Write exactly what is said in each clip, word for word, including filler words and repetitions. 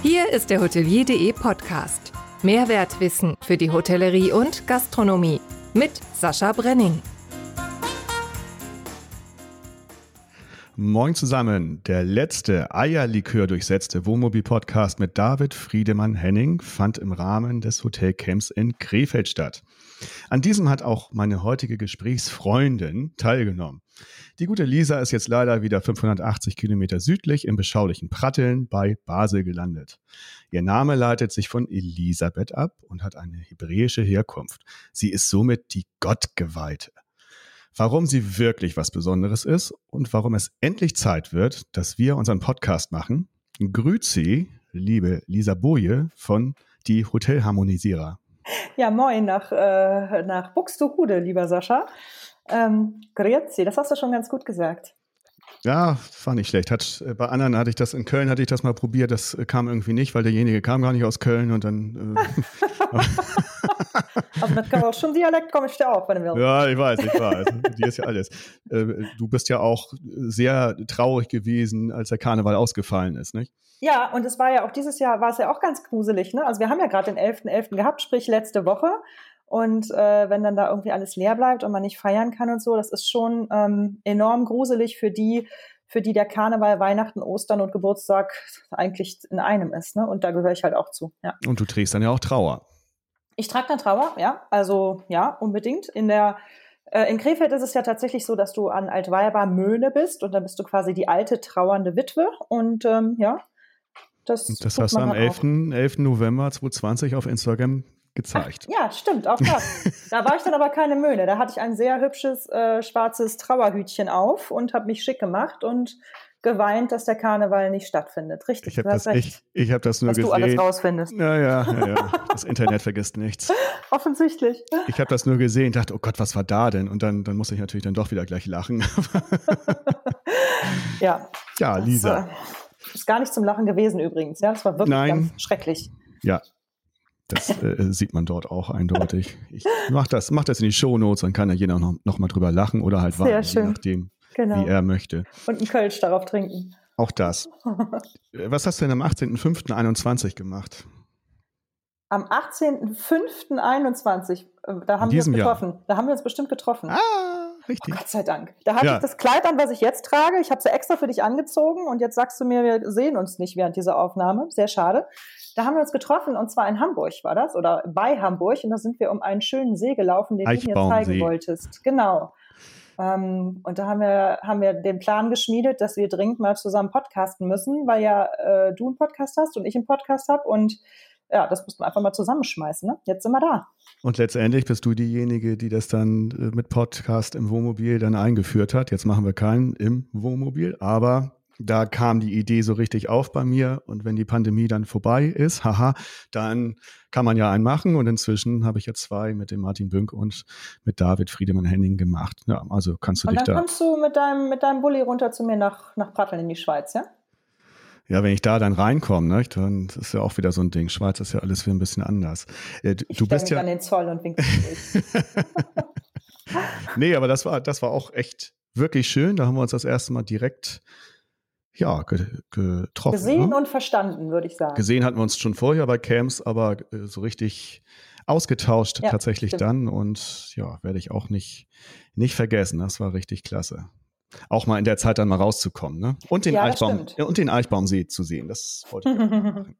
Hier ist der Hotelier punkt de Podcast. Mehrwertwissen für die Hotellerie und Gastronomie mit Sascha Brenning. Moin zusammen, der letzte Eierlikör durchsetzte Wohnmobil-Podcast mit David Friedemann-Henning fand im Rahmen des Hotelcamps in Krefeld statt. An diesem hat auch meine heutige Gesprächsfreundin teilgenommen. Die gute Lisa ist jetzt leider wieder fünfhundertachtzig Kilometer südlich im beschaulichen Pratteln bei Basel gelandet. Ihr Name leitet sich von Elisabeth ab und hat eine hebräische Herkunft. Sie ist somit die Gottgeweihte. Warum sie wirklich was Besonderes ist und warum es endlich Zeit wird, dass wir unseren Podcast machen, grüezi, liebe Lisa Boje von Die Hotelharmonisierer. Ja, moin nach, äh, nach Buxtehude, lieber Sascha. Ähm, grüezi, das hast du schon ganz gut gesagt. Ja, war nicht schlecht. Hat, bei anderen hatte ich das, in Köln hatte ich das mal probiert, das kam irgendwie nicht, weil derjenige kam gar nicht aus Köln und dann... Äh, also mit Kölschem Dialekt komme ich dir auch, wenn du willst. Ja, ich weiß, ich weiß. Die ist ja alles. Äh, du bist ja auch sehr traurig gewesen, als der Karneval ausgefallen ist, nicht? Ja, und es war ja auch dieses Jahr, war es ja auch ganz gruselig, ne? Also wir haben ja gerade den elften elften gehabt, sprich letzte Woche. Und äh, wenn dann da irgendwie alles leer bleibt und man nicht feiern kann und so, das ist schon ähm, enorm gruselig für die, für die der Karneval, Weihnachten, Ostern und Geburtstag eigentlich in einem ist, ne? Und da gehöre ich halt auch zu, ja. Und du trägst dann ja auch Trauer. Ich trage dann Trauer, ja, also ja, unbedingt. In der äh, in Krefeld ist es ja tatsächlich so, dass du an Altweiber Möhne bist und dann bist du quasi die alte trauernde Witwe und ähm, ja, das Und das hast du am elften November zweitausendzwanzig auf Instagram gezeigt. Ach, ja, stimmt, auch das. Da war ich dann aber keine Möhne. Da hatte ich ein sehr hübsches äh, schwarzes Trauerhütchen auf und habe mich schick gemacht und geweint, dass der Karneval nicht stattfindet. Richtig, ich habe du hast das, recht. Ich, ich hab das nur was gesehen. Was du alles rausfindest. Ja, ja, ja, ja. Das Internet vergisst nichts. Offensichtlich. Ich habe das nur gesehen und dachte, oh Gott, was war da denn? Und dann, dann musste ich natürlich dann doch wieder gleich lachen. Ja. Ja, das, Lisa. Äh, ist gar nicht zum Lachen gewesen übrigens. Ja, das war wirklich Nein. ganz schrecklich. Ja. Das äh, sieht man dort auch eindeutig. Ich mach das, mach das in die Shownotes, dann kann ja jeder noch, noch mal drüber lachen oder halt warten, je nachdem, genau. Wie er möchte. Und einen Kölsch darauf trinken. Auch das. Was hast du denn am achtzehnten fünften einundzwanzig gemacht? Am achtzehnten fünften einundzwanzig, da haben wir uns getroffen. Jahr. Da haben wir uns bestimmt getroffen. Ah, richtig. Oh, Gott sei Dank. Da hatte ja. ich das Kleid an, was ich jetzt trage. Ich habe es ja extra für dich angezogen und jetzt sagst du mir, wir sehen uns nicht während dieser Aufnahme. Sehr schade. Da haben wir uns getroffen und zwar in Hamburg war das oder bei Hamburg und da sind wir um einen schönen See gelaufen, den du mir zeigen wolltest. Genau. Ähm, und da haben wir, haben wir den Plan geschmiedet, dass wir dringend mal zusammen podcasten müssen, weil ja äh, du einen Podcast hast und ich einen Podcast habe und ja, das mussten wir einfach mal zusammenschmeißen. Ne? Jetzt sind wir da. Und letztendlich bist du diejenige, die das dann äh, mit Podcast im Wohnmobil dann eingeführt hat. Jetzt machen wir keinen im Wohnmobil, aber da kam die Idee so richtig auf bei mir und wenn die Pandemie dann vorbei ist, haha, dann kann man ja einen machen und inzwischen habe ich ja zwei mit dem Martin Bünk und mit David Friedemann-Henning gemacht. Ja, also kannst du und dich da... Und dann kommst du mit deinem, mit deinem Bulli runter zu mir nach, nach Pratteln in die Schweiz, ja? Ja, wenn ich da dann reinkomme, ne, dann ist ja auch wieder so ein Ding. Schweiz ist ja alles wieder ein bisschen anders. Äh, du ich bist mich ja an den Zoll und winke durch. Nee, aber das war, das war auch echt wirklich schön. Da haben wir uns das erste Mal direkt ja, getroffen. Gesehen ne? und verstanden, würde ich sagen. Gesehen hatten wir uns schon vorher bei Camps, aber äh, so richtig ausgetauscht ja, tatsächlich stimmt. Dann. Und ja, werde ich auch nicht, nicht vergessen. Das war richtig klasse. Auch mal in der Zeit dann mal rauszukommen. Ne? Und, den ja, Eichbaum, und den Eichbaumsee zu sehen. Das wollte ich machen.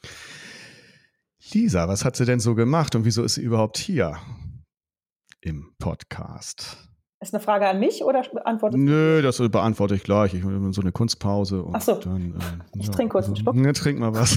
Lisa, was hat sie denn so gemacht und wieso ist sie überhaupt hier im Podcast? Ist eine Frage an mich oder beantwortest du? Nö, das beantworte ich gleich. Ich will so eine Kunstpause. Und Ach so, dann, äh, ich ja, trinke kurz einen Schluck. Ja, trink mal was.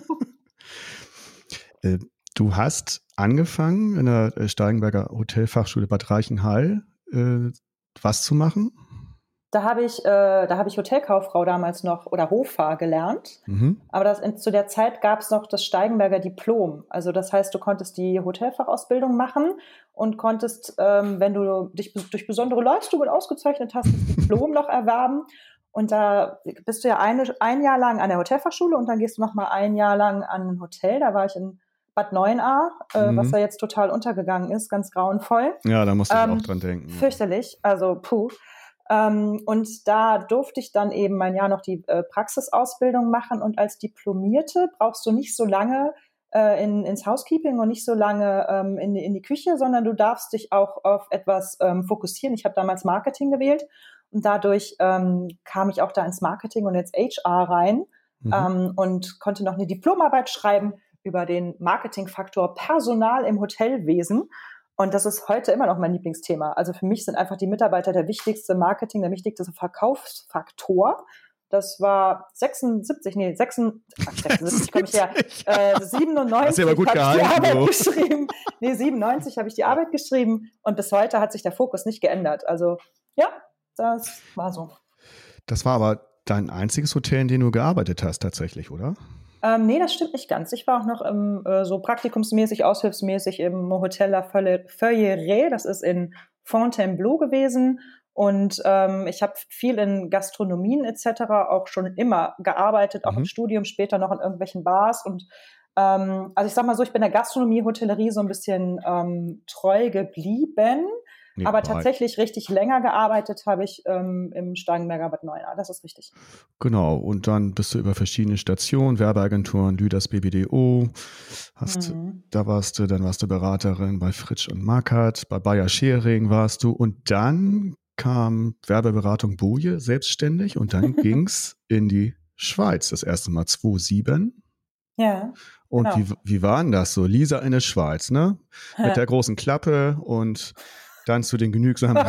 äh, du hast angefangen in der Steigenberger Hotelfachschule Bad Reichenhall äh, was zu machen? Da habe ich, äh, da habe ich Hotelkauffrau damals noch oder Hoffahr gelernt. Mhm. Aber das, in, zu der Zeit gab es noch das Steigenberger Diplom. Also das heißt, du konntest die Hotelfachausbildung machen und konntest, ähm, wenn du dich durch besondere Leistungen ausgezeichnet hast, das Diplom noch erwerben. Und da bist du ja eine, ein Jahr lang an der Hotelfachschule und dann gehst du noch mal ein Jahr lang an ein Hotel. Da war ich in Bad Neuenahr, äh, mhm. was ja jetzt total untergegangen ist, ganz grauenvoll. Ja, da musste ich ähm, auch dran denken. Fürchterlich, also puh. Ähm, und da durfte ich dann eben mein Jahr noch die äh, Praxisausbildung machen. Und als Diplomierte brauchst du nicht so lange äh, in, ins Housekeeping und nicht so lange ähm, in, in die Küche, sondern du darfst dich auch auf etwas ähm, fokussieren. Ich habe damals Marketing gewählt und dadurch ähm, kam ich auch da ins Marketing und ins H R rein mhm. ähm, und konnte noch eine Diplomarbeit schreiben über den Marketingfaktor Personal im Hotelwesen. Und das ist heute immer noch mein Lieblingsthema. Also für mich sind einfach die Mitarbeiter der wichtigste Marketing, der wichtigste Verkaufsfaktor. Das war sechsundsiebzig, nee, sechsundsiebzig, sechsundsiebzig komme ich her, äh, siebenundneunzig habe ich die Arbeit so. geschrieben. Nee, siebenundneunzig habe ich die Arbeit geschrieben und bis heute hat sich der Fokus nicht geändert. Also ja, das war so. Das war aber dein einziges Hotel, in dem du gearbeitet hast tatsächlich, oder? Ähm, nee, das stimmt nicht ganz. Ich war auch noch im, äh, so praktikumsmäßig, aushilfsmäßig im Hotel La Feuilleraie, das ist in Fontainebleau gewesen. Und ähm, ich habe viel in Gastronomien et cetera auch schon immer gearbeitet, auch mhm. im Studium, später noch in irgendwelchen Bars. Und ähm, also ich sag mal so, ich bin der Gastronomie, Hotellerie so ein bisschen ähm, treu geblieben. Nee, aber tatsächlich richtig länger gearbeitet habe ich ähm, im Starnberger Bad Neuenahr, das ist richtig. Genau, und dann bist du über verschiedene Stationen, Werbeagenturen, Lüders, B B D O, hast, mhm. da warst du, dann warst du Beraterin bei Fritsch und Mackert, bei Bayer Schering warst du und dann kam Werbeberatung Boje selbstständig und dann ging's in die Schweiz, das erste Mal zweitausendsieben. Ja. Und genau. wie, wie war denn das so? Lisa in der Schweiz, ne? Mit der großen Klappe und dann zu den genügsamen,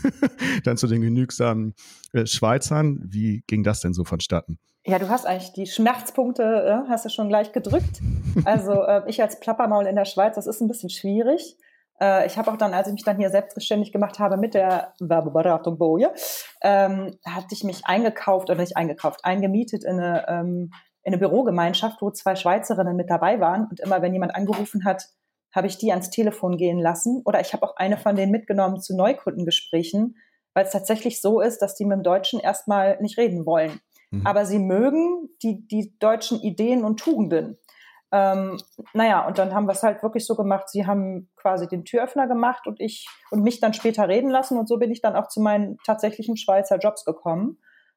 dann zu den genügsamen äh, Schweizern. Wie ging das denn so vonstatten? Ja, du hast eigentlich die Schmerzpunkte, äh, hast du schon gleich gedrückt. Also äh, ich als Plappermaul in der Schweiz, das ist ein bisschen schwierig. Äh, ich habe auch dann, als ich mich dann hier selbstständig gemacht habe mit der Werbeberatung Boje, ähm, hatte ich mich eingekauft, oder nicht eingekauft, eingemietet in eine, ähm, in eine Bürogemeinschaft, wo zwei Schweizerinnen mit dabei waren. Und immer, wenn jemand angerufen hat, habe ich die ans Telefon gehen lassen. Oder ich habe auch eine von denen mitgenommen zu Neukundengesprächen, weil es tatsächlich so ist, dass die mit dem Deutschen erstmal nicht reden wollen. Mhm. Aber sie mögen die, die deutschen Ideen und Tugenden. Ähm, naja, und dann haben wir es halt wirklich so gemacht, sie haben quasi den Türöffner gemacht und ich und mich dann später reden lassen. Und so bin ich dann auch zu meinen tatsächlichen Schweizer Jobs gekommen.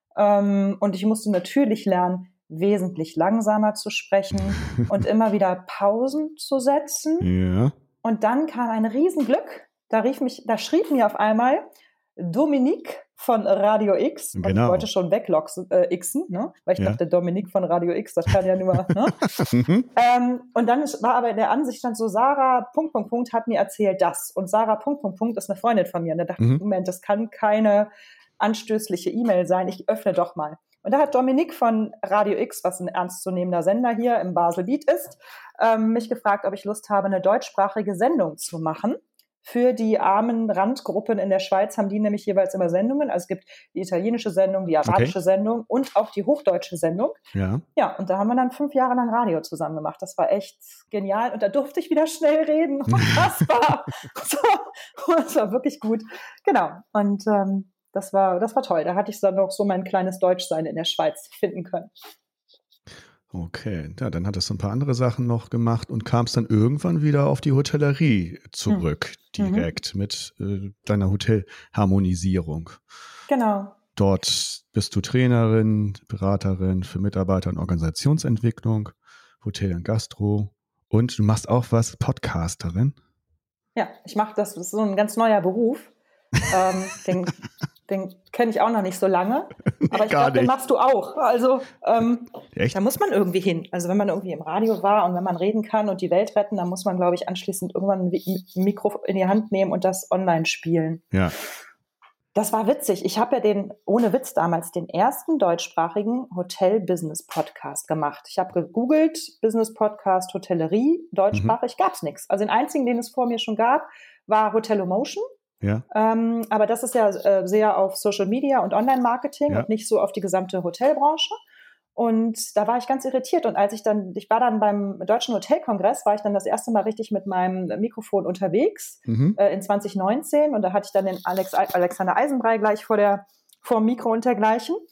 Ähm, und ich musste natürlich lernen, wesentlich langsamer zu sprechen und immer wieder Pausen zu setzen. Ja. Und dann kam ein Riesenglück. Da rief mich, da schrieb mir auf einmal Dominique von Radio X. Genau. Und ich wollte schon wegloxen, äh, Xen, ne? Weil ich ja. dachte, Dominique von Radio X, das kann ja nur, ne? ähm, und dann ist, war aber in der Ansicht dann so, Sarah, Punkt, Punkt, Punkt, hat mir erzählt das. Und Sarah, Punkt, Punkt, Punkt, ist eine Freundin von mir. Und da dachte mhm. ich, Moment, das kann keine anstößliche E-Mail sein. Ich öffne doch mal. Und da hat Dominique von Radio X, was ein ernstzunehmender Sender hier im Baselbiet ist, ähm, mich gefragt, ob ich Lust habe, eine deutschsprachige Sendung zu machen. Für die armen Randgruppen in der Schweiz haben die nämlich jeweils immer Sendungen. Also es gibt die italienische Sendung, die arabische okay. Sendung und auch die hochdeutsche Sendung. Ja. Ja, und da haben wir dann fünf Jahre lang Radio zusammen gemacht. Das war echt genial. Und da durfte ich wieder schnell reden. Unfassbar. so, das war wirklich gut. Genau. Und ähm, Das war, das war toll. Da hatte ich dann noch so mein kleines Deutschsein in der Schweiz finden können. Okay, ja, dann hattest du ein paar andere Sachen noch gemacht und kamst dann irgendwann wieder auf die Hotellerie zurück, hm. direkt mhm. mit äh, deiner Hotelharmonisierung. Genau. Dort bist du Trainerin, Beraterin für Mitarbeiter- und Organisationsentwicklung, Hotel und Gastro und du machst auch was, Podcasterin. Ja, ich mache das, das ist so ein ganz neuer Beruf. ähm, den den kenne ich auch noch nicht so lange, aber ich glaube, den machst du auch. Also ähm, da muss man irgendwie hin. Also wenn man irgendwie im Radio war und wenn man reden kann und die Welt retten, dann muss man, glaube ich, anschließend irgendwann ein Mikro in die Hand nehmen und das online spielen. Ja. Das war witzig. Ich habe ja den, ohne Witz damals, den ersten deutschsprachigen Hotel-Business-Podcast gemacht. Ich habe gegoogelt, Business-Podcast, Hotellerie, deutschsprachig, mhm. gab es nichts. Also den einzigen, den es vor mir schon gab, war Hotelomotion. Ja. Ähm, aber das ist ja äh, sehr auf Social Media und Online-Marketing ja. und nicht so auf die gesamte Hotelbranche. Und da war ich ganz irritiert. Und als ich dann, ich war dann beim Deutschen Hotelkongress, war ich dann das erste Mal richtig mit meinem Mikrofon unterwegs mhm. äh, in zwanzig neunzehn. Und da hatte ich dann den Alex, Alexander Eisenbrei gleich vor der, vor dem Mikro und dergleichen.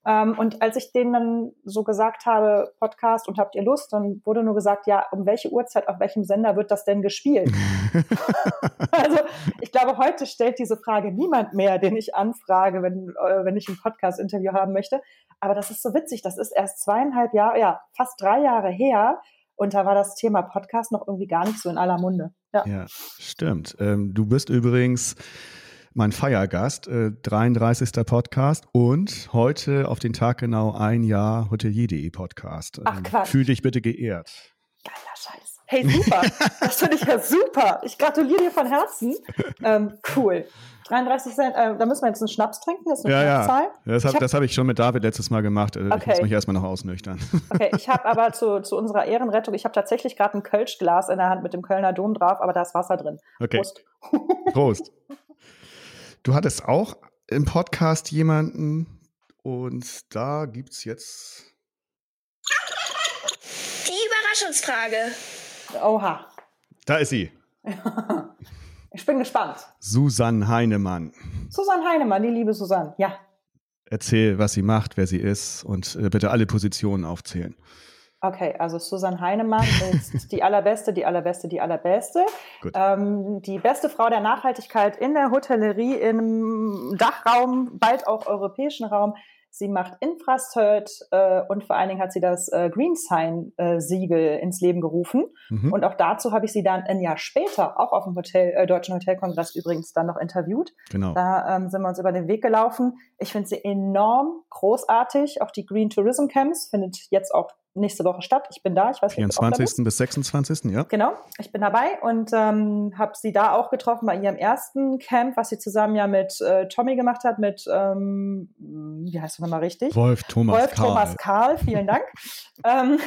Ähm, und als ich denen dann so gesagt habe, Podcast und habt ihr Lust, dann wurde nur gesagt, ja, um welche Uhrzeit, auf welchem Sender wird das denn gespielt? Also ich glaube, heute stellt diese Frage niemand mehr, den ich anfrage, wenn, äh, wenn ich ein Podcast-Interview haben möchte. Aber das ist so witzig, das ist erst zweieinhalb Jahre, ja, fast drei Jahre her. Und da war das Thema Podcast noch irgendwie gar nicht so in aller Munde. Ja, ja stimmt. Ähm, du bist übrigens mein Feiergast, äh, dreiunddreißigster Podcast und heute auf den Tag genau ein Jahr hotelier punkt de Podcast. Ähm, Ach Quatsch. Fühl dich bitte geehrt. Geiler Scheiß. Hey, super. Das finde ich ja super. Ich gratuliere dir von Herzen. Ähm, cool. dreiunddreißig Cent, äh, da müssen wir jetzt einen Schnaps trinken, das ist eine ja, Schnapszahl. Ja, das habe hab, hab ich schon mit David letztes Mal gemacht. Okay. Ich muss mich erstmal noch ausnüchtern. Okay, ich habe aber zu, zu unserer Ehrenrettung, ich habe tatsächlich gerade ein Kölschglas in der Hand mit dem Kölner Dom drauf, aber da ist Wasser drin. Okay. Prost. Prost. Du hattest auch im Podcast jemanden und da gibt es jetzt die Überraschungsfrage. Oha. Da ist sie. Ich bin gespannt. Susanne Heinemann. Susanne Heinemann, die liebe Susanne, ja. Erzähl, was sie macht, wer sie ist und äh, bitte alle Positionen aufzählen. Okay, also Susanne Heinemann ist die allerbeste, die allerbeste, die allerbeste. Ähm, die beste Frau der Nachhaltigkeit in der Hotellerie im Dachraum, bald auch europäischen Raum. Sie macht Infracert äh, und vor allen Dingen hat sie das äh, Green Sign äh, Siegel ins Leben gerufen. Mhm. Und auch dazu habe ich sie dann ein Jahr später, auch auf dem Hotel, äh, Deutschen Hotelkongress übrigens, dann noch interviewt. Genau. Da ähm, sind wir uns über den Weg gelaufen. Ich finde sie enorm großartig. Auch die Green Tourism Camps findet jetzt auch nächste Woche statt. Ich bin da. Ich weiß nicht, vierundzwanzigsten bis sechsundzwanzigsten Ja. Genau, ich bin dabei und ähm, habe sie da auch getroffen bei ihrem ersten Camp, was sie zusammen ja mit äh, Tommy gemacht hat, mit, ähm, wie heißt du nochmal richtig? Wolf Thomas Wolf Karl. Thomas Karl, vielen Dank. ähm,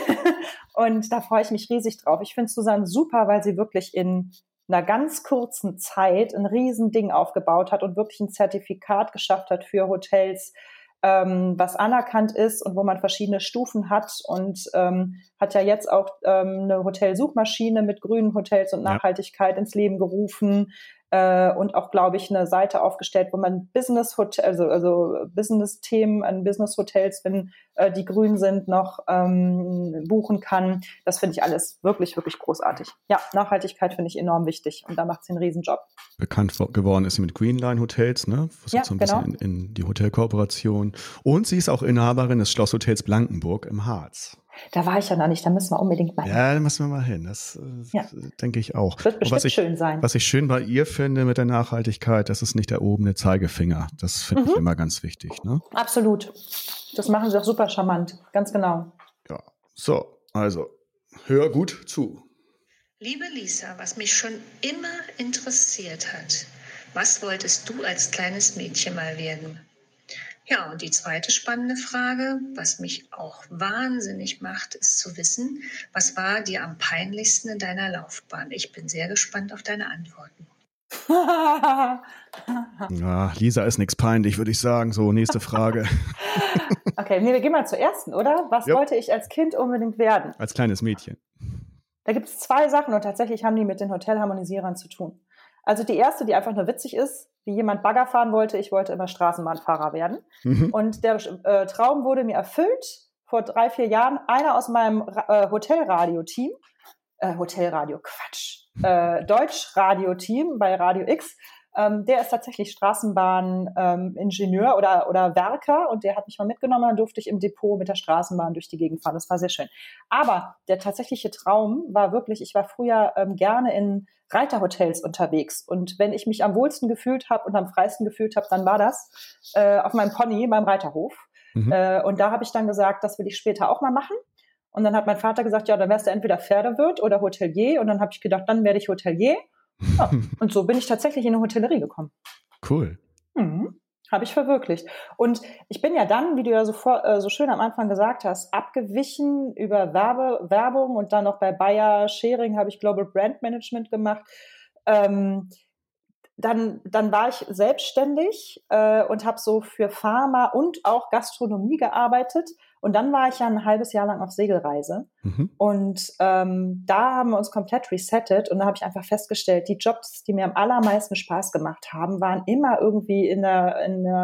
und da freue ich mich riesig drauf. Ich finde Susanne super, weil sie wirklich in einer ganz kurzen Zeit ein Riesending aufgebaut hat und wirklich ein Zertifikat geschafft hat für Hotels, Ähm, was anerkannt ist und wo man verschiedene Stufen hat und ähm, hat ja jetzt auch ähm, eine Hotelsuchmaschine mit grünen Hotels und Nachhaltigkeit ja. ins Leben gerufen äh, und auch, glaube ich, eine Seite aufgestellt, wo man Business Hotel, also, also Business-Themen an Business-Hotels, wenn äh, die grün sind, noch ähm, buchen kann. Das finde ich alles wirklich, wirklich großartig. Ja, Nachhaltigkeit finde ich enorm wichtig und da macht sie einen Riesenjob. Bekannt geworden ist sie mit Greenline Hotels, ne? Was ja, so ein genau. bisschen in, in die Hotelkooperation. Und sie ist auch Inhaberin des Schlosshotels Blankenburg im Harz. Da war ich ja noch nicht, da müssen wir unbedingt mal hin. Ja, da müssen wir mal hin, das äh, ja. denke ich auch. Wird bestimmt was ich, schön sein. Was ich schön bei ihr finde mit der Nachhaltigkeit, das ist nicht der obene Zeigefinger. Das finde mhm. ich immer ganz wichtig. Ne? Absolut. Das machen sie auch super charmant, ganz genau. Ja, so, also hör gut zu. Liebe Lisa, was mich schon immer interessiert hat, was wolltest du als kleines Mädchen mal werden? Ja, und die zweite spannende Frage, was mich auch wahnsinnig macht, ist zu wissen, was war dir am peinlichsten in deiner Laufbahn? Ich bin sehr gespannt auf deine Antworten. Ja, Lisa ist nichts peinlich, würde ich sagen. So, nächste Frage. Okay, nee, wir gehen mal zur ersten, oder? Was ja. wollte ich als Kind unbedingt werden? Als kleines Mädchen. Da gibt es zwei Sachen und tatsächlich haben die mit den Hotelharmonisierern zu tun. Also die erste, die einfach nur witzig ist, wie jemand Bagger fahren wollte, ich wollte immer Straßenbahnfahrer werden. Mhm. Und der äh, Traum wurde mir erfüllt vor drei, vier Jahren. Einer aus meinem äh, Hotelradio-Team, äh, Hotelradio, Quatsch, äh, Deutschradio-Team bei Radio X, ähm, der ist tatsächlich Straßenbahn-Ingenieur ähm, oder, oder Werker und der hat mich mal mitgenommen, dann durfte ich im Depot mit der Straßenbahn durch die Gegend fahren. Das war sehr schön. Aber der tatsächliche Traum war wirklich, ich war früher ähm, gerne in Reiterhotels unterwegs und wenn ich mich am wohlsten gefühlt habe und am freisten gefühlt habe, dann war das äh, auf meinem Pony beim Reiterhof. Mhm. Äh, und da habe ich dann gesagt, das will ich später auch mal machen. Und dann hat mein Vater gesagt, ja, dann wärst du entweder Pferdewirt oder Hotelier. Und dann habe ich gedacht, dann werde ich Hotelier. Ja, und so bin ich tatsächlich in eine Hotellerie gekommen. Cool. Mhm. Habe ich verwirklicht. Und ich bin ja dann, wie du ja so, vor, äh, so schön am Anfang gesagt hast, abgewichen über Werbe, Werbung und dann noch bei Bayer Schering habe ich Global Brand Management gemacht. Ähm, dann, dann war ich selbstständig äh, und habe so für Pharma und auch Gastronomie gearbeitet. Und dann war ich ja ein halbes Jahr lang auf Segelreise. Mhm. Und ähm, da haben wir uns komplett resettet. Und da habe ich einfach festgestellt, die Jobs, die mir am allermeisten Spaß gemacht haben, waren immer irgendwie in der, in der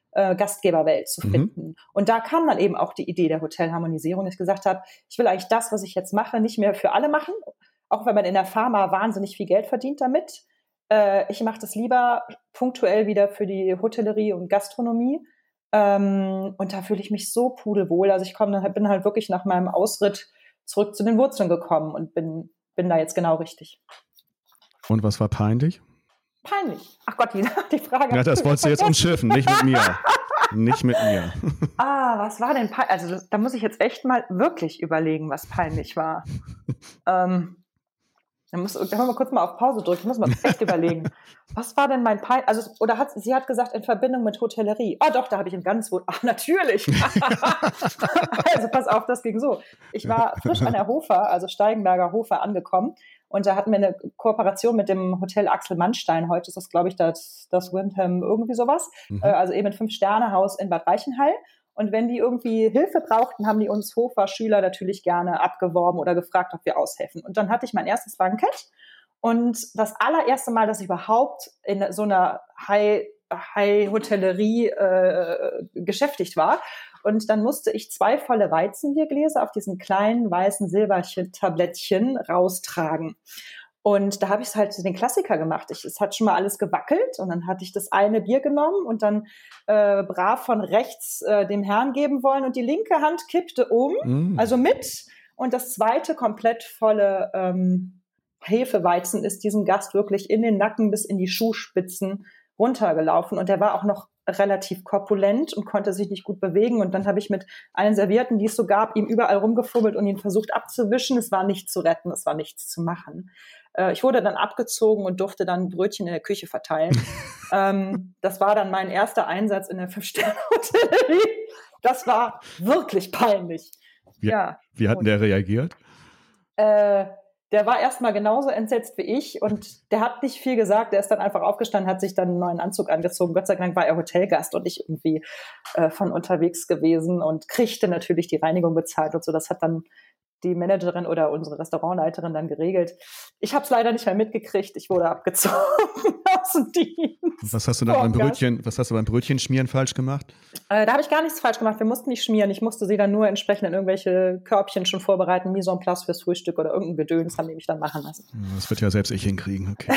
äh, Gastgeberwelt zu finden. Mhm. Und da kam dann eben auch die Idee der Hotelharmonisierung, dass ich gesagt habe, ich will eigentlich das, was ich jetzt mache, nicht mehr für alle machen, auch wenn man in der Pharma wahnsinnig viel Geld verdient damit. Äh, ich mache das lieber punktuell wieder für die Hotellerie und Gastronomie. Ähm, und da fühle ich mich so pudelwohl. Also ich komme, bin halt wirklich nach meinem Ausritt zurück zu den Wurzeln gekommen und bin, bin da jetzt genau richtig. Und was war peinlich? Peinlich. Ach Gott, die, die Frage. Ja, das wolltest du jetzt umschiffen, nicht mit mir. Nicht mit mir. Ah, was war denn peinlich? Also das, da muss ich jetzt echt mal wirklich überlegen, was peinlich war. ähm, da muss, da müssen wir kurz mal auf Pause drücken. Ich muss mal echt überlegen. Was war denn mein peinlich? Also, oder hat, sie hat gesagt, in Verbindung mit Hotellerie. Oh doch, da habe ich ein ganz Wort. Ach, natürlich. Also pass auf, das ging so. Ich war frisch an der Hofer, also Steigenberger Hofer, angekommen. Und da hatten wir eine Kooperation mit dem Hotel Axel Mannstein. Heute ist das, glaube ich, das, das Windham irgendwie sowas. Mhm. Also eben ein Fünf-Sterne-Haus in Bad Reichenhall. Und wenn die irgendwie Hilfe brauchten, haben die uns Hofer-Schüler natürlich gerne abgeworben oder gefragt, ob wir aushelfen. Und dann hatte ich mein erstes Bankett. Und das allererste Mal, dass ich überhaupt in so einer High- High-Hotellerie äh, beschäftigt war. Und dann musste ich zwei volle Weizenbiergläser auf diesen kleinen weißen Silbertablettchen raustragen. Und da habe ich halt den Klassiker gemacht. Ich, es hat schon mal alles gewackelt und dann hatte ich das eine Bier genommen und dann äh, brav von rechts äh, dem Herrn geben wollen und die linke Hand kippte um, mm. also mit. Und das zweite komplett volle ähm, Hefeweizen ist diesem Gast wirklich in den Nacken bis in die Schuhspitzen runtergelaufen. Und der war auch noch relativ korpulent und konnte sich nicht gut bewegen. Und dann habe ich mit allen Servietten, die es so gab, ihm überall rumgefummelt und ihn versucht abzuwischen. Es war nicht zu retten, es war nichts zu machen. Äh, ich wurde dann abgezogen und durfte dann Brötchen in der Küche verteilen. ähm, das war dann mein erster Einsatz in der Fünf-Sterne-Hotellerie. Das war wirklich peinlich. Wie, ja. wie hat denn der reagiert? Äh, Der war erstmal genauso entsetzt wie ich und der hat nicht viel gesagt. Der ist dann einfach aufgestanden, hat sich dann einen neuen Anzug angezogen. Gott sei Dank war er Hotelgast und nicht irgendwie äh, von unterwegs gewesen und kriegte natürlich die Reinigung bezahlt und so. Das hat dann die Managerin oder unsere Restaurantleiterin dann geregelt. Ich habe es leider nicht mehr mitgekriegt. Ich wurde abgezogen aus dem Dienst. Was hast du da beim Brötchen, was hast du beim Brötchenschmieren falsch gemacht? Äh, da habe ich gar nichts falsch gemacht. Wir mussten nicht schmieren. Ich musste sie dann nur entsprechend in irgendwelche Körbchen schon vorbereiten, Mise en place fürs Frühstück oder irgendein Gedöns, haben die mich dann machen lassen. Das wird ja selbst ich hinkriegen, okay.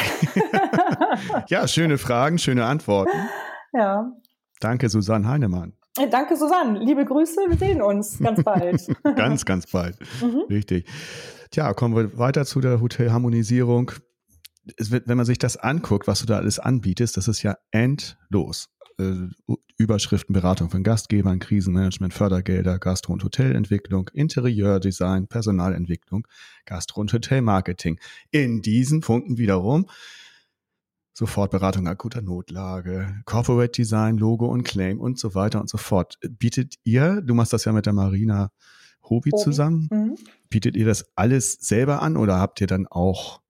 Ja, schöne Fragen, schöne Antworten. Ja. Danke, Susanne Heinemann. Danke, Susanne. Liebe Grüße. Wir sehen uns ganz bald. ganz, ganz bald. Mhm. Richtig. Tja, kommen wir weiter zu der Hotelharmonisierung. Es wird, wenn man sich das anguckt, was du da alles anbietest, das ist ja endlos. Äh, Überschriften, Beratung von Gastgebern, Krisenmanagement, Fördergelder, Gastro- und Hotelentwicklung, Interieurdesign, Personalentwicklung, Gastro- und Hotelmarketing. In diesen Punkten wiederum Sofortberatung akuter Notlage, Corporate Design, Logo und Claim und so weiter und so fort. Bietet ihr, du machst das ja mit der Marina Hobby zusammen, mhm. bietet ihr das alles selber an oder habt ihr dann auch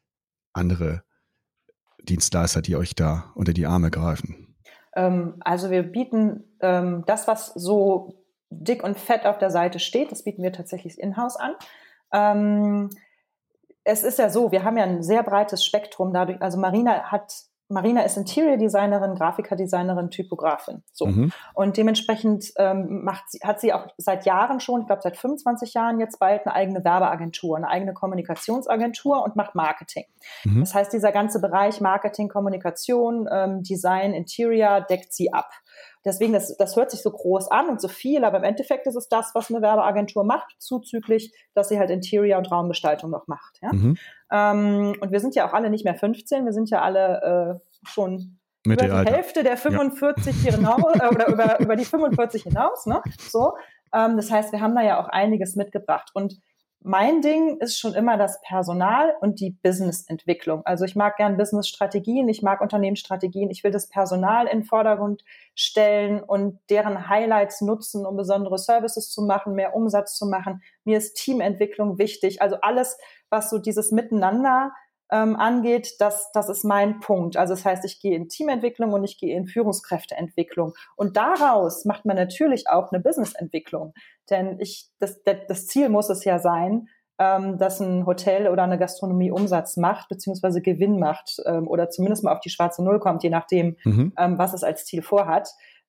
andere Dienstleister, die euch da unter die Arme greifen? Ähm, also wir bieten ähm, das, was so dick und fett auf der Seite steht, das bieten wir tatsächlich in-house an. Ähm, Es ist ja so, wir haben ja ein sehr breites Spektrum dadurch, also Marina hat, Marina ist Interior Designerin, Grafikerdesignerin, Typografin, so. Mhm. Und dementsprechend ähm, macht sie, hat sie auch seit Jahren schon, ich glaube seit fünfundzwanzig Jahren jetzt bald eine eigene Werbeagentur, eine eigene Kommunikationsagentur und macht Marketing. Mhm. Das heißt, dieser ganze Bereich Marketing, Kommunikation, ähm, Design, Interior deckt sie ab. Deswegen, das, das hört sich so groß an und so viel, aber im Endeffekt ist es das, was eine Werbeagentur macht, zuzüglich, dass sie halt Interior und Raumgestaltung noch macht. Ja? Mhm. Ähm, und wir sind ja auch alle nicht mehr fünfzehn, wir sind ja alle äh, schon über die Alter. Hälfte der fünfundvierzig ja. hinaus, äh, oder über, über die fünfundvierzig hinaus. Ne? So, ähm, das heißt, wir haben da ja auch einiges mitgebracht. Und mein Ding ist schon immer das Personal und die Businessentwicklung. Also ich mag gern Businessstrategien, ich mag Unternehmensstrategien, ich will das Personal in den Vordergrund stellen und deren Highlights nutzen, um besondere Services zu machen, mehr Umsatz zu machen. Mir ist Teamentwicklung wichtig. Also alles, was so dieses Miteinander ähm, angeht, das, das ist mein Punkt. Also das heißt, ich gehe in Teamentwicklung und ich gehe in Führungskräfteentwicklung. Und daraus macht man natürlich auch eine Businessentwicklung. Denn ich, das, das Ziel muss es ja sein, ähm, dass ein Hotel oder eine Gastronomie Umsatz macht, beziehungsweise Gewinn macht, ähm, oder zumindest mal auf die schwarze Null kommt, je nachdem, mhm. ähm, was es als Ziel vorhat.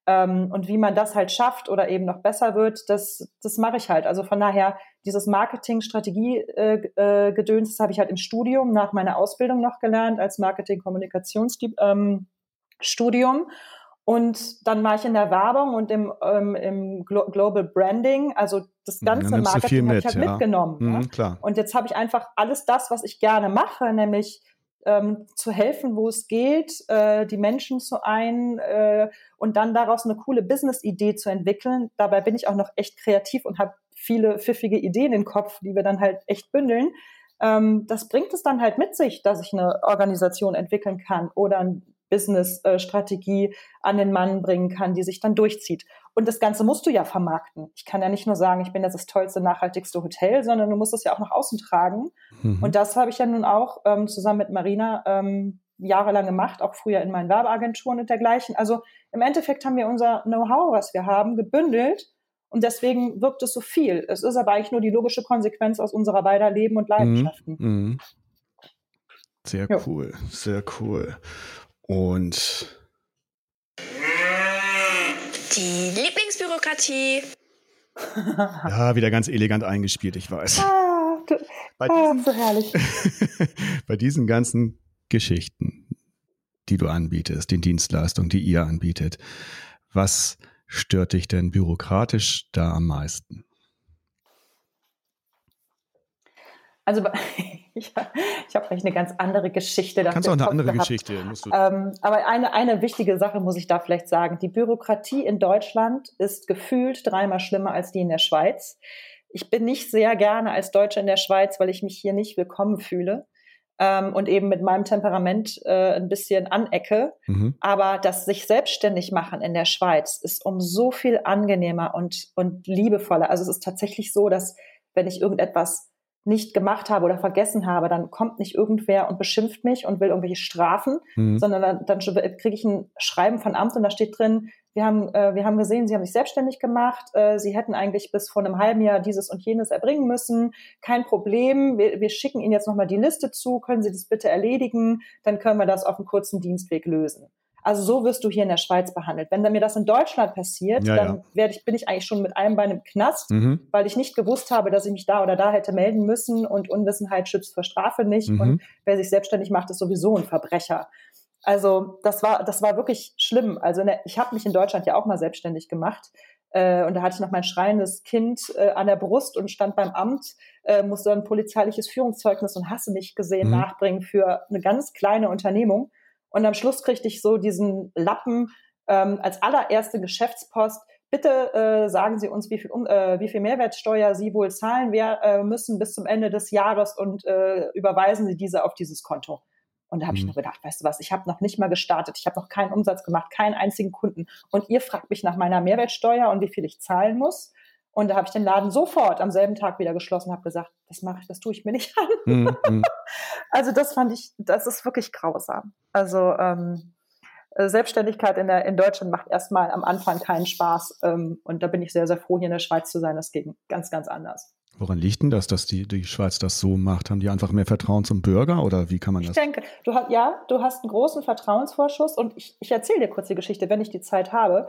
Ähm, und wie man das halt schafft oder eben noch besser wird, das, das mache ich halt. Also von daher, dieses Marketing-Strategie-Gedöns, äh, äh, das habe ich halt im Studium nach meiner Ausbildung noch gelernt, als Marketing-Kommunikationsstudium. Ähm, und dann war ich in der Werbung und im, ähm, im Glo- Global Branding, also das ganze Marketing habe ich halt ja. mitgenommen. Mhm, ne? klar. Und jetzt habe ich einfach alles das, was ich gerne mache, nämlich Ähm, zu helfen, wo es geht, äh, die Menschen zu ein äh, und dann daraus eine coole Business-Idee zu entwickeln. Dabei bin ich auch noch echt kreativ und habe viele pfiffige Ideen im Kopf, die wir dann halt echt bündeln. Ähm, das bringt es dann halt mit sich, dass ich eine Organisation entwickeln kann oder eine Business-Strategie an den Mann bringen kann, die sich dann durchzieht. Und das Ganze musst du ja vermarkten. Ich kann ja nicht nur sagen, ich bin jetzt das tollste, nachhaltigste Hotel, sondern du musst es ja auch nach außen tragen. Mhm. Und das habe ich ja nun auch ähm, zusammen mit Marina ähm, jahrelang gemacht, auch früher in meinen Werbeagenturen und dergleichen. Also im Endeffekt haben wir unser Know-how, was wir haben, gebündelt. Und deswegen wirkt es so viel. Es ist aber eigentlich nur die logische Konsequenz aus unserer beider Leben und Leidenschaften. Mhm. Sehr jo. cool, sehr cool. Und die Lieblingsbürokratie. Ja, wieder ganz elegant eingespielt, ich weiß. Ah, du, bei ah, diesen, so herrlich. Bei diesen ganzen Geschichten, die du anbietest, den Dienstleistungen, die ihr anbietet, was stört dich denn bürokratisch da am meisten? Also ich, ich habe vielleicht eine ganz andere Geschichte. Kannst auch eine andere gehabt. Geschichte. Musst du ähm, aber eine, eine wichtige Sache muss ich da vielleicht sagen. Die Bürokratie in Deutschland ist gefühlt dreimal schlimmer als die in der Schweiz. Ich bin nicht sehr gerne als Deutsche in der Schweiz, weil ich mich hier nicht willkommen fühle ähm, und eben mit meinem Temperament äh, ein bisschen anecke. Mhm. Aber das sich selbstständig machen in der Schweiz ist um so viel angenehmer und, und liebevoller. Also es ist tatsächlich so, dass wenn ich irgendetwas nicht gemacht habe oder vergessen habe, dann kommt nicht irgendwer und beschimpft mich und will irgendwelche Strafen, mhm. sondern dann, dann kriege ich ein Schreiben von Amt und da steht drin, wir haben, äh, wir haben gesehen, Sie haben sich selbstständig gemacht, äh, Sie hätten eigentlich bis vor einem halben Jahr dieses und jenes erbringen müssen, kein Problem, wir, wir schicken Ihnen jetzt nochmal die Liste zu, können Sie das bitte erledigen, dann können wir das auf einem kurzen Dienstweg lösen. Also so wirst du hier in der Schweiz behandelt. Wenn mir das in Deutschland passiert, ja, dann werde ich, bin ich eigentlich schon mit einem Bein im Knast, mhm. weil ich nicht gewusst habe, dass ich mich da oder da hätte melden müssen und Unwissenheit schützt vor Strafe nicht. Mhm. Und wer sich selbstständig macht, ist sowieso ein Verbrecher. Also das war, das war wirklich schlimm. Also ne, ich habe mich in Deutschland ja auch mal selbstständig gemacht. Äh, und da hatte ich noch mein schreiendes Kind äh, an der Brust und stand beim Amt, äh, musste ein polizeiliches Führungszeugnis und hasse nicht gesehen mhm. nachbringen für eine ganz kleine Unternehmung. Und am Schluss kriegte ich so diesen Lappen ähm, als allererste Geschäftspost. Bitte äh, sagen Sie uns, wie viel, um, äh, wie viel Mehrwertsteuer Sie wohl zahlen wir, äh, müssen bis zum Ende des Jahres und äh, überweisen Sie diese auf dieses Konto. Und da habe mhm. ich nur gedacht, weißt du was, ich habe noch nicht mal gestartet, ich habe noch keinen Umsatz gemacht, keinen einzigen Kunden. Und ihr fragt mich nach meiner Mehrwertsteuer und wie viel ich zahlen muss. Und da habe ich den Laden sofort am selben Tag wieder geschlossen, habe gesagt, das mache ich, das tue ich mir nicht an. Mhm. Also das fand ich, das ist wirklich grausam. Also ähm, Selbstständigkeit in, der, in Deutschland macht erstmal am Anfang keinen Spaß. Ähm, und da bin ich sehr, sehr froh, hier in der Schweiz zu sein. Das ging ganz, ganz anders. Woran liegt denn das, dass die, die Schweiz das so macht? Haben die einfach mehr Vertrauen zum Bürger oder wie kann man das? Ich denke, du hast, ja, du hast einen großen Vertrauensvorschuss und ich, ich erzähle dir kurz die Geschichte, wenn ich die Zeit habe.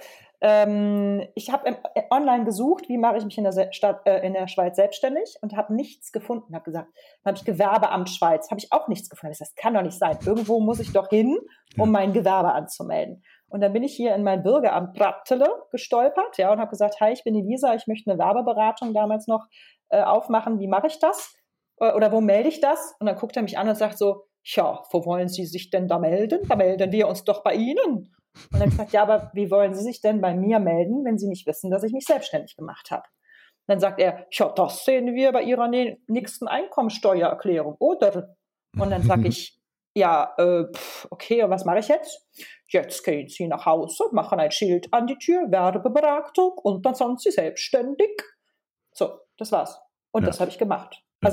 Ähm, ich habe online gesucht, wie mache ich mich in der, Stadt, äh, in der Schweiz selbstständig und habe nichts gefunden. Habe gesagt, dann habe ich Gewerbeamt Schweiz, habe ich auch nichts gefunden. Ich sag, das kann doch nicht sein. Irgendwo muss ich doch hin, um ja. mein Gewerbe anzumelden. Und dann bin ich hier in mein Bürgeramt Brattele gestolpert, ja, und habe gesagt, hi, ich bin die Lisa, ich möchte eine Werbeberatung damals noch äh, aufmachen. Wie mache ich das? Oder wo melde ich das? Und dann guckt er mich an und sagt so, ja, wo wollen Sie sich denn da melden? Da melden wir uns doch bei Ihnen. Und dann habe ich gesagt, ja, aber wie wollen Sie sich denn bei mir melden, wenn Sie nicht wissen, dass ich mich selbstständig gemacht habe? Dann sagt er, ja, das sehen wir bei Ihrer nächsten Einkommensteuererklärung, oder? Und dann sage ich, ja, äh, okay, und was mache ich jetzt? Jetzt gehen Sie nach Hause, machen ein Schild an die Tür, Werbeberatung und dann sind Sie selbstständig. So, das war's. Und ja. das habe ich gemacht. Also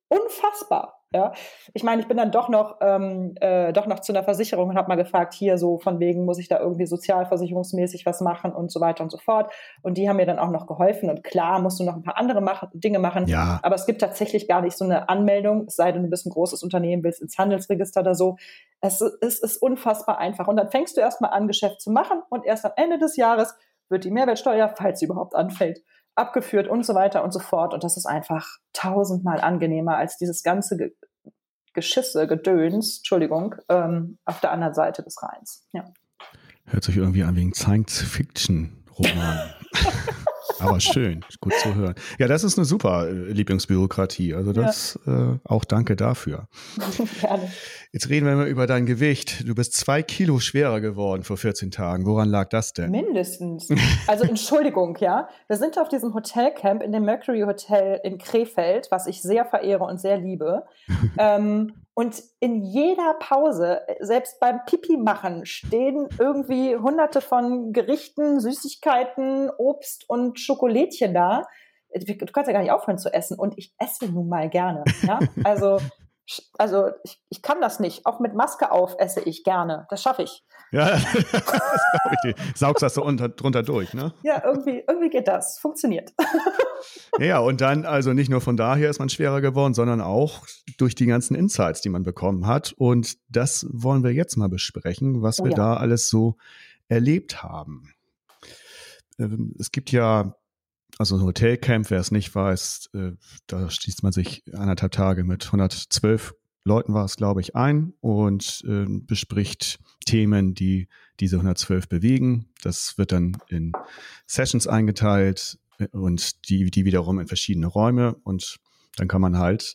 unfassbar. Ja, ich meine, ich bin dann doch noch, ähm, äh, doch noch zu einer Versicherung und habe mal gefragt, hier so von wegen, muss ich da irgendwie sozialversicherungsmäßig was machen und so weiter und so fort. Und die haben mir dann auch noch geholfen. Und klar, musst du noch ein paar andere machen, Dinge machen. Ja. Aber es gibt tatsächlich gar nicht so eine Anmeldung, es sei denn, du bist ein großes Unternehmen, willst ins Handelsregister oder so. Es, es ist unfassbar einfach. Und dann fängst du erstmal an, Geschäft zu machen und erst am Ende des Jahres wird die Mehrwertsteuer, falls sie überhaupt anfällt, abgeführt und so weiter und so fort. Und das ist einfach tausendmal angenehmer als dieses ganze Ge- Geschisse, Gedöns, Entschuldigung, ähm, auf der anderen Seite des Rheins. Ja. Hört sich irgendwie an wie ein Science-Fiction-Roman. Aber schön, gut zu hören. Ja, das ist eine super äh, Lieblingsbürokratie. Also das ja. äh, auch danke dafür. Gerne. Jetzt reden wir mal über dein Gewicht. Du bist zwei Kilo schwerer geworden vor vierzehn Tagen. Woran lag das denn? Mindestens. Also Entschuldigung, ja. Wir sind auf diesem Hotelcamp in dem Mercury Hotel in Krefeld, was ich sehr verehre und sehr liebe. ähm, und in jeder Pause, selbst beim Pipi machen, stehen irgendwie hunderte von Gerichten, Süßigkeiten, Obst und Schokolädchen da. Du kannst ja gar nicht aufhören zu essen. Und ich esse nun mal gerne. Ja? Also, also ich, ich kann das nicht. Auch mit Maske auf esse ich gerne. Das schaffe ich. Ja, das glaube ich dir. Saugst das so unter, drunter durch, ne? Ja, irgendwie, irgendwie geht das. Funktioniert. Ja, und dann also nicht nur von daher ist man schwerer geworden, sondern auch durch die ganzen Insights, die man bekommen hat. Und das wollen wir jetzt mal besprechen, was Oh wir ja. da alles so erlebt haben. Es gibt ja, also ein Hotelcamp, wer es nicht weiß, da schließt man sich anderthalb Tage mit hundertzwölf Leuten war es, glaube ich, ein und äh, bespricht Themen, die diese hundertzwölf bewegen. Das wird dann in Sessions eingeteilt und die, die wiederum in verschiedene Räume. Und dann kann man halt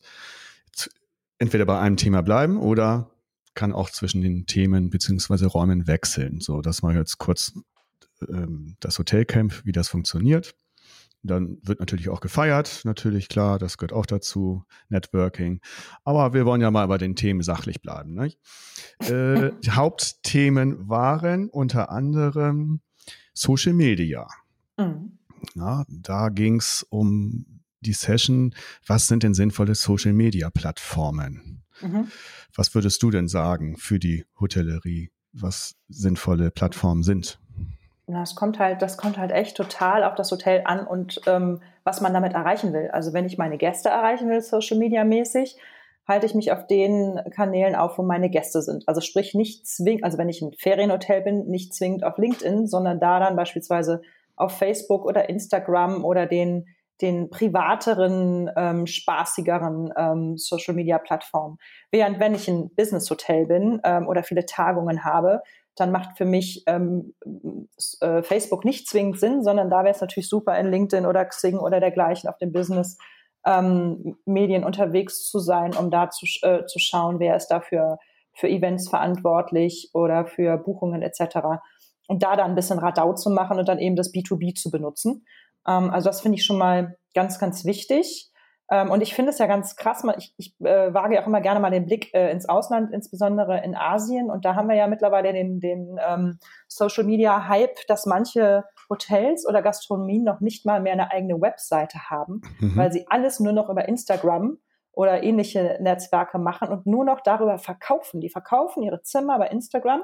entweder bei einem Thema bleiben oder kann auch zwischen den Themen beziehungsweise Räumen wechseln. So, das mal jetzt kurz ähm, das Hotelcamp, wie das funktioniert. Dann wird natürlich auch gefeiert, natürlich, klar, das gehört auch dazu, Networking. Aber wir wollen ja mal bei den Themen sachlich bleiben. Nicht? Äh, die Hauptthemen waren unter anderem Social Media. Mhm. Ja, da ging es um die Session, was sind denn sinnvolle Social Media Plattformen? Mhm. Was würdest du denn sagen für die Hotellerie, was sinnvolle Plattformen sind? Na, es kommt halt, das kommt halt echt total auf das Hotel an und ähm, was man damit erreichen will. Also wenn ich meine Gäste erreichen will, Social Media mäßig, halte ich mich auf den Kanälen auf, wo meine Gäste sind. Also sprich nicht zwingend, also wenn ich ein Ferienhotel bin, nicht zwingend auf LinkedIn, sondern da dann beispielsweise auf Facebook oder Instagram oder den den privateren, ähm, spaßigeren ähm, Social-Media-Plattformen. Während wenn ich ein Business-Hotel bin ähm, oder viele Tagungen habe, dann macht für mich ähm, äh, Facebook nicht zwingend Sinn, sondern da wäre es natürlich super, in LinkedIn oder Xing oder dergleichen auf den Business-Medien ähm, unterwegs zu sein, um da zu, äh, zu schauen, wer ist dafür für Events verantwortlich oder für Buchungen et cetera. Und da dann ein bisschen Radau zu machen und dann eben das B zwei B zu benutzen. Ähm, also das finde ich schon mal ganz, ganz wichtig. Ähm, und ich finde es ja ganz krass, man, ich, ich äh, wage ja auch immer gerne mal den Blick äh, ins Ausland, insbesondere in Asien. Und da haben wir ja mittlerweile den, den ähm, Social-Media-Hype, dass manche Hotels oder Gastronomien noch nicht mal mehr eine eigene Webseite haben, mhm. weil sie alles nur noch über Instagram oder ähnliche Netzwerke machen und nur noch darüber verkaufen. Die verkaufen ihre Zimmer bei Instagram.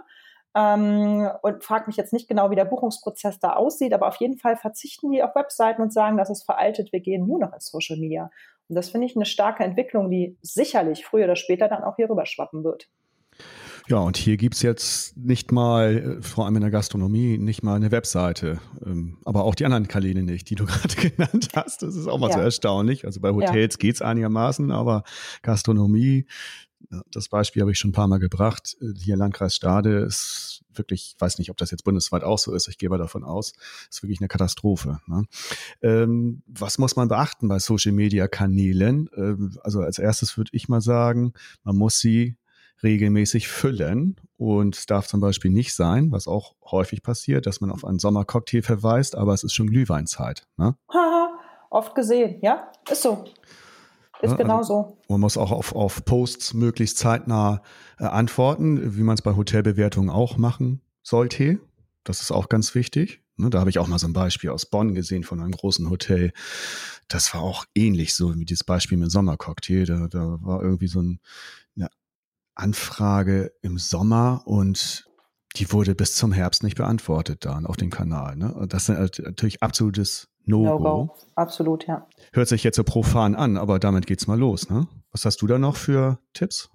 Ähm, und frag mich jetzt nicht genau, wie der Buchungsprozess da aussieht, aber auf jeden Fall verzichten die auf Webseiten und sagen, das ist veraltet, wir gehen nur noch in Social Media. Und das finde ich eine starke Entwicklung, die sicherlich früher oder später dann auch hier rüber schwappen wird. Ja, und hier gibt's jetzt nicht mal, vor allem in der Gastronomie, nicht mal eine Webseite, ähm, aber auch die anderen Kanäle nicht, die du gerade genannt hast. Das ist auch mal ja. so erstaunlich. Also bei Hotels ja. geht's einigermaßen, aber Gastronomie, das Beispiel habe ich schon ein paar Mal gebracht. Hier Landkreis Stade ist wirklich, ich weiß nicht, ob das jetzt bundesweit auch so ist, ich gehe mal davon aus, ist wirklich eine Katastrophe. Ne? Ähm, was muss man beachten bei Social-Media-Kanälen? Ähm, also als erstes würde ich mal sagen, man muss sie regelmäßig füllen und es darf zum Beispiel nicht sein, was auch häufig passiert, dass man auf einen Sommercocktail verweist, aber es ist schon Glühweinzeit. Ne? Haha, oft gesehen, ja, ist so. Ist ja, genau also so. Man muss auch auf, auf Posts möglichst zeitnah äh, antworten, wie man es bei Hotelbewertungen auch machen sollte. Das ist auch ganz wichtig. Ne, da habe ich auch mal so ein Beispiel aus Bonn gesehen von einem großen Hotel. Das war auch ähnlich so wie dieses Beispiel mit Sommercocktail. Da, da war irgendwie so ein, eine Anfrage im Sommer und die wurde bis zum Herbst nicht beantwortet dann auf dem Kanal. Ne? Und das ist natürlich absolutes No-Go. No-Go, absolut, ja. Hört sich jetzt so profan an, aber damit geht's mal los. Ne? Was hast du da noch für Tipps?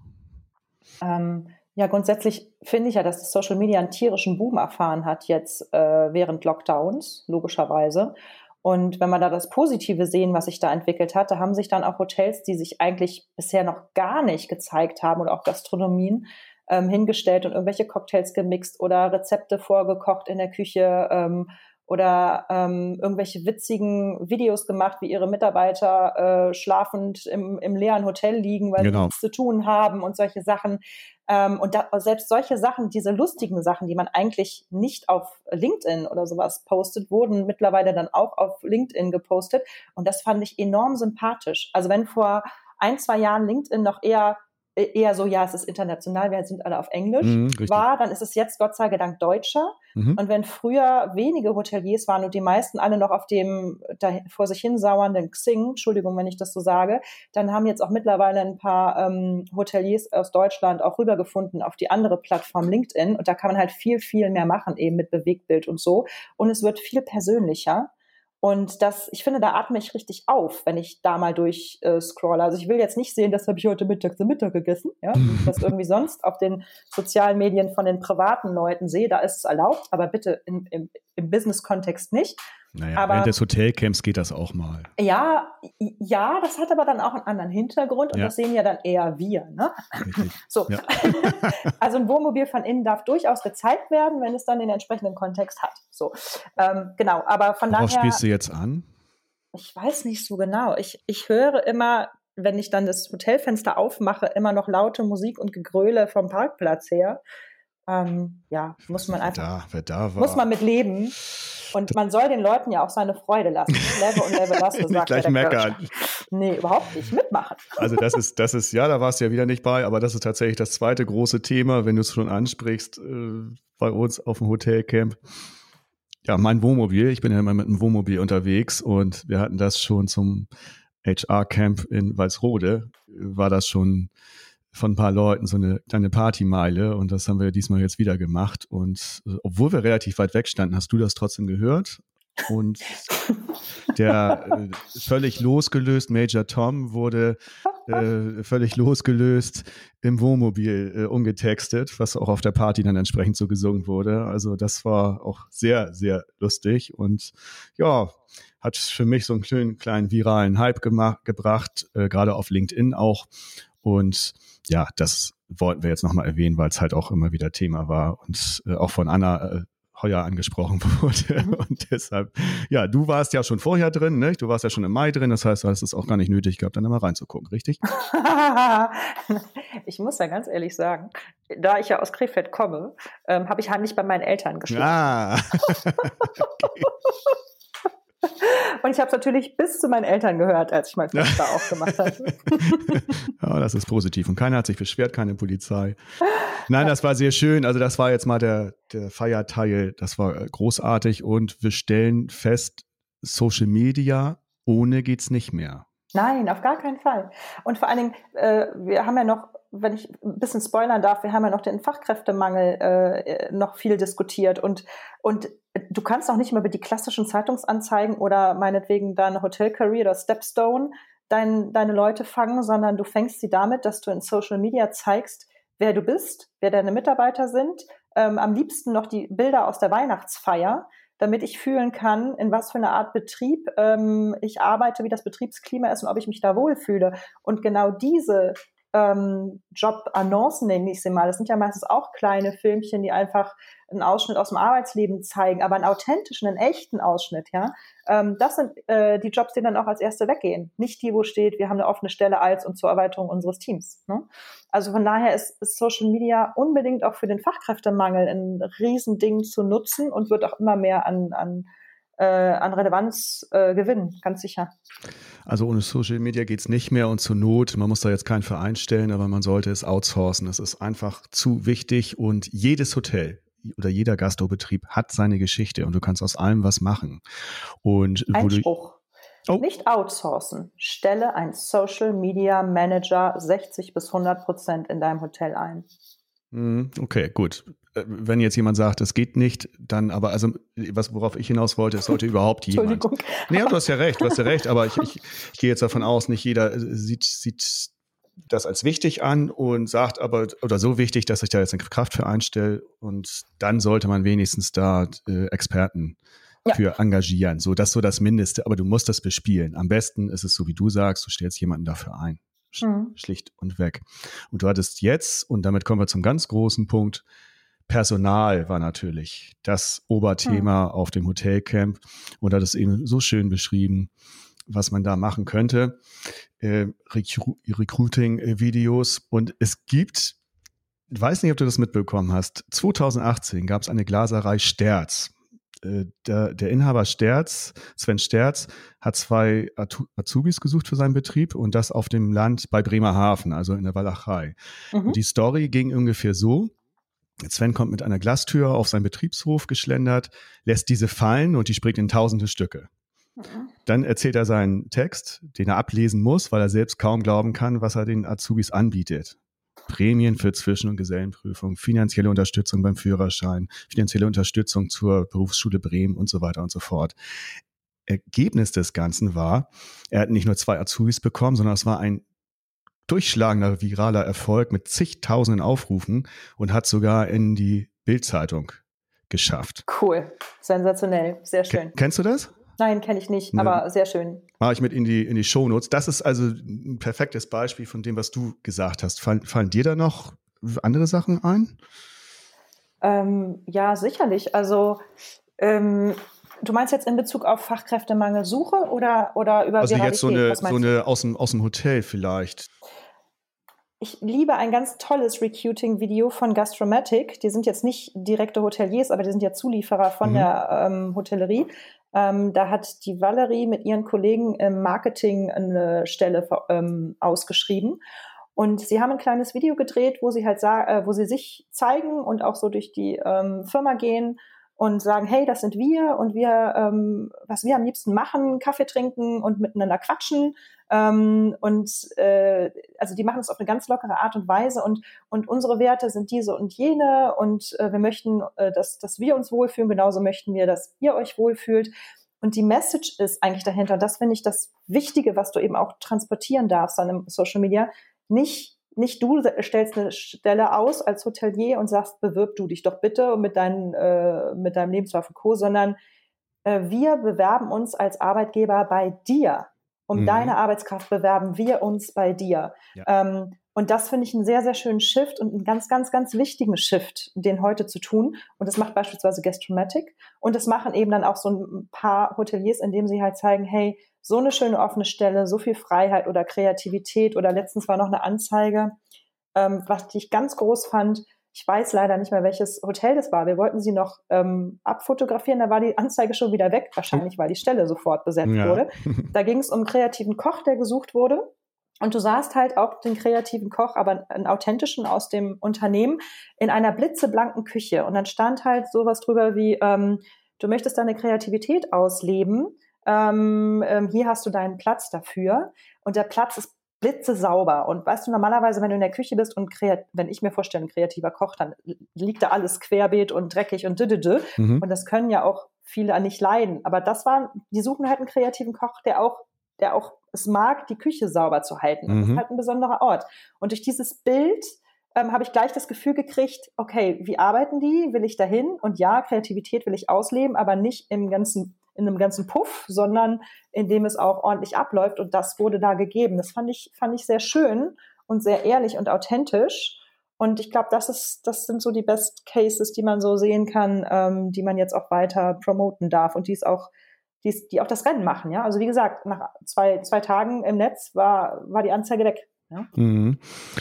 Ähm, ja, grundsätzlich finde ich ja, dass das Social Media einen tierischen Boom erfahren hat jetzt äh, während Lockdowns, logischerweise. Und wenn wir da das Positive sehen, was sich da entwickelt hat, da haben sich dann auch Hotels, die sich eigentlich bisher noch gar nicht gezeigt haben oder auch Gastronomien ähm, hingestellt und irgendwelche Cocktails gemixt oder Rezepte vorgekocht in der Küche ähm, oder ähm, irgendwelche witzigen Videos gemacht, wie ihre Mitarbeiter äh, schlafend im, im leeren Hotel liegen, weil Genau. sie nichts zu tun haben und solche Sachen. Ähm, und da, selbst solche Sachen, diese lustigen Sachen, die man eigentlich nicht auf LinkedIn oder sowas postet, wurden mittlerweile dann auch auf LinkedIn gepostet. Und das fand ich enorm sympathisch. Also wenn vor ein, zwei Jahren LinkedIn noch eher eher so, ja, es ist international, wir sind alle auf Englisch, Mhm, war, dann ist es jetzt Gott sei Dank deutscher. Mhm. Und wenn früher wenige Hoteliers waren und die meisten alle noch auf dem da vor sich hin sauernden Xing, Entschuldigung, wenn ich das so sage, dann haben jetzt auch mittlerweile ein paar ähm, Hoteliers aus Deutschland auch rübergefunden auf die andere Plattform LinkedIn. Und da kann man halt viel, viel mehr machen, eben mit Bewegtbild und so. Und es wird viel persönlicher. Und das, ich finde, da atme ich richtig auf, wenn ich da mal durch äh, scrolle. Also ich will jetzt nicht sehen, das habe ich heute Mittag zum Mittag gegessen, ja, wie ich das irgendwie sonst auf den sozialen Medien von den privaten Leuten sehe. Da ist es erlaubt, aber bitte im, im, im Business-Kontext nicht. Naja, aber, während des Hotelcamps geht das auch mal. Ja, ja, das hat aber dann auch einen anderen Hintergrund und ja. Das sehen ja dann eher wir. Ne? So. Ja. Also ein Wohnmobil von innen darf durchaus gezeigt werden, wenn es dann den entsprechenden Kontext hat. So, ähm, genau, aber von Worauf daher... spielst du jetzt an? Ich weiß nicht so genau. Ich, ich höre immer, wenn ich dann das Hotelfenster aufmache, immer noch laute Musik und Gegröle vom Parkplatz her. Ähm, ja, muss man einfach, da, wer da war. muss man mit leben. Und man soll den Leuten ja auch seine Freude lassen. Lebe und lebe lasse, sagt nicht gleich meckern. Nee, überhaupt nicht. Mitmachen. Also das ist, das ist, ja, da warst du ja wieder nicht bei, aber das ist tatsächlich das zweite große Thema, wenn du es schon ansprichst, äh, bei uns auf dem Hotelcamp. Ja, mein Wohnmobil, ich bin ja immer mit einem Wohnmobil unterwegs und wir hatten das schon zum H R-Camp in Walsrode, war das schon von ein paar Leuten so eine kleine Partymeile und das haben wir diesmal jetzt wieder gemacht und äh, obwohl wir relativ weit weg standen, hast du das trotzdem gehört und der äh, völlig losgelöst, Major Tom wurde äh, völlig losgelöst im Wohnmobil äh, umgetextet, was auch auf der Party dann entsprechend so gesungen wurde. Also das war auch sehr, sehr lustig und ja, hat für mich so einen kleinen, kleinen viralen Hype gemacht, gebracht, äh, gerade auf LinkedIn auch. Und ja, das wollten wir jetzt nochmal erwähnen, weil es halt auch immer wieder Thema war und äh, auch von Anna äh, Heuer angesprochen wurde. Mhm. Und deshalb, ja, du warst ja schon vorher drin, ne? Du warst ja schon im Mai drin, das heißt, du hast es auch gar nicht nötig gehabt, dann mal reinzugucken, richtig? Ich muss ja ganz ehrlich sagen, da ich ja aus Krefeld komme, ähm, habe ich heimlich bei meinen Eltern geschlafen. Ah. Okay. Und ich habe es natürlich bis zu meinen Eltern gehört, als ich mein Fenster aufgemacht habe. Ja, das ist positiv. Und keiner hat sich beschwert, keine Polizei. Nein, das war sehr schön. Also das war jetzt mal der, der Feierteil. Das war großartig. Und wir stellen fest, Social Media, ohne geht's nicht mehr. Nein, auf gar keinen Fall. Und vor allen Dingen, äh, wir haben ja noch, wenn ich ein bisschen spoilern darf, wir haben ja noch den Fachkräftemangel äh, noch viel diskutiert und, und du kannst auch nicht mehr über die klassischen Zeitungsanzeigen oder meinetwegen deine Hotel Career oder Stepstone dein, deine Leute fangen, sondern du fängst sie damit, dass du in Social Media zeigst, wer du bist, wer deine Mitarbeiter sind, ähm, am liebsten noch die Bilder aus der Weihnachtsfeier, damit ich fühlen kann, in was für eine Art Betrieb ähm, ich arbeite, wie das Betriebsklima ist und ob ich mich da wohlfühle. Und genau diese ähm, Job-Annoncen, nenne ich sie mal, das sind ja meistens auch kleine Filmchen, die einfach einen Ausschnitt aus dem Arbeitsleben zeigen, aber einen authentischen, einen echten Ausschnitt, ja. Ähm, das sind äh, die Jobs, die dann auch als erste weggehen. Nicht die, wo steht, wir haben eine offene Stelle als und zur Erweiterung unseres Teams. Ne? Also von daher ist, ist Social Media unbedingt auch für den Fachkräftemangel ein Riesending zu nutzen und wird auch immer mehr an, an, äh, an Relevanz äh, gewinnen, ganz sicher. Also ohne Social Media geht's nicht mehr und zur Not, man muss da jetzt keinen Verein stellen, aber man sollte es outsourcen. Es ist einfach zu wichtig und jedes Hotel, oder jeder Gastrobetrieb hat seine Geschichte und du kannst aus allem was machen. Und wo Einspruch. Du, oh. Nicht outsourcen. Stelle ein Social Media Manager sechzig bis hundert Prozent in deinem Hotel ein. Okay, gut. Wenn jetzt jemand sagt, es geht nicht, dann aber, also was, worauf ich hinaus wollte, es sollte überhaupt jemand. Entschuldigung. Nee, du hast ja recht, du hast ja recht, aber ich, ich, ich gehe jetzt davon aus, nicht jeder sieht, sieht das als wichtig an und sagt aber, oder so wichtig, dass ich da jetzt eine Kraft für einstelle und dann sollte man wenigstens da äh, Experten ja. für engagieren. So, das ist so das Mindeste, aber du musst das bespielen. Am besten ist es so, wie du sagst, du stellst jemanden dafür ein. Mhm. Schlicht und weg. Und du hattest jetzt, und damit kommen wir zum ganz großen Punkt, Personal war natürlich das Oberthema mhm. auf dem Hotelcamp und hat es eben so schön beschrieben, was man da machen könnte. Äh, Recru- Recruiting-Videos. Und es gibt, ich weiß nicht, ob du das mitbekommen hast, zwanzig achtzehn gab es eine Glaserei Sterz. Äh, der, der Inhaber Sterz, Sven Sterz, hat zwei Azubis gesucht für seinen Betrieb und das auf dem Land bei Bremerhaven, also in der Walachei. Mhm. Und die Story ging ungefähr so: Sven kommt mit einer Glastür auf seinen Betriebshof geschlendert, lässt diese fallen und die springt in tausende Stücke. Mhm. Dann erzählt er seinen Text, den er ablesen muss, weil er selbst kaum glauben kann, was er den Azubis anbietet. Prämien für Zwischen- und Gesellenprüfung, finanzielle Unterstützung beim Führerschein, finanzielle Unterstützung zur Berufsschule Bremen und so weiter und so fort. Ergebnis des Ganzen war, er hat nicht nur zwei Azubis bekommen, sondern es war ein durchschlagender viraler Erfolg mit zigtausenden Aufrufen und hat sogar in die Bild-Zeitung geschafft. Cool, sensationell, sehr schön. K- kennst du das? Nein, kenne ich nicht, ne, aber sehr schön. Mache ich mit in die, in die Shownotes. Das ist also ein perfektes Beispiel von dem, was du gesagt hast. Fallen, fallen dir da noch andere Sachen ein? Ähm, ja, sicherlich. Also ähm, du meinst jetzt in Bezug auf Fachkräftemangelsuche oder, oder über also Viralität? Jetzt so eine, so eine aus dem, aus dem Hotel vielleicht. Ich liebe ein ganz tolles Recruiting-Video von Gastromatic. Die sind jetzt nicht direkte Hoteliers, aber die sind ja Zulieferer von mhm. der ähm, Hotellerie. Ähm, da hat die Valerie mit ihren Kollegen im Marketing eine Stelle ähm, ausgeschrieben. Und sie haben ein kleines Video gedreht, wo sie halt sa- äh, wo sie sich zeigen und auch so durch die ähm, Firma gehen und sagen, hey, das sind wir und wir, ähm, was wir am liebsten machen, Kaffee trinken und miteinander quatschen. Ähm, und äh, also die machen es auf eine ganz lockere Art und Weise und und unsere Werte sind diese und jene und äh, wir möchten, äh, dass dass wir uns wohlfühlen, genauso möchten wir, dass ihr euch wohlfühlt. Und die Message ist eigentlich dahinter, und das finde ich das Wichtige, was du eben auch transportieren darfst dann im Social Media, nicht Nicht du stellst eine Stelle aus als Hotelier und sagst, bewirb du dich doch bitte mit, deinen, äh, mit deinem Lebenslauf und Co., sondern äh, wir bewerben uns als Arbeitgeber bei dir. Um mhm. deine Arbeitskraft bewerben wir uns bei dir. Ja. Ähm, und das finde ich einen sehr, sehr schönen Shift und einen ganz, ganz, ganz wichtigen Shift, den heute zu tun. Und das macht beispielsweise Gastromatic. Und das machen eben dann auch so ein paar Hoteliers, indem sie halt zeigen, hey, so eine schöne offene Stelle, so viel Freiheit oder Kreativität oder letztens war noch eine Anzeige, ähm, was ich ganz groß fand. Ich weiß leider nicht mehr, welches Hotel das war. Wir wollten sie noch ähm, abfotografieren, da war die Anzeige schon wieder weg, wahrscheinlich, weil die Stelle sofort besetzt ja. wurde. Da ging es um einen kreativen Koch, der gesucht wurde. Und du sahst halt auch den kreativen Koch, aber einen authentischen aus dem Unternehmen, in einer blitzeblanken Küche. Und dann stand halt sowas drüber wie, ähm, du möchtest deine Kreativität ausleben, ähm, ähm, hier hast du deinen Platz dafür. Und der Platz ist blitzesauber. Und weißt du, normalerweise, wenn du in der Küche bist und kreat- wenn ich mir vorstelle, ein kreativer Koch, dann liegt da alles querbeet und dreckig und düdüdü. Mhm. Und das können ja auch viele nicht leiden. Aber das war, die suchen halt einen kreativen Koch, der auch, der auch es mag, die Küche sauber zu halten. Mhm. Das ist halt ein besonderer Ort. Und durch dieses Bild ähm, habe ich gleich das Gefühl gekriegt, okay, wie arbeiten die? Will ich dahin? Und ja, Kreativität will ich ausleben, aber nicht im ganzen in einem ganzen Puff, sondern indem es auch ordentlich abläuft. Und das wurde da gegeben. Das fand ich, fand ich sehr schön und sehr ehrlich und authentisch. Und ich glaube, das ist, das sind so die Best Cases, die man so sehen kann, ähm, die man jetzt auch weiter promoten darf und die es auch, die, es, die auch das Rennen machen. Ja, also wie gesagt, nach zwei, zwei Tagen im Netz war, war die Anzeige weg. Ja? Mhm.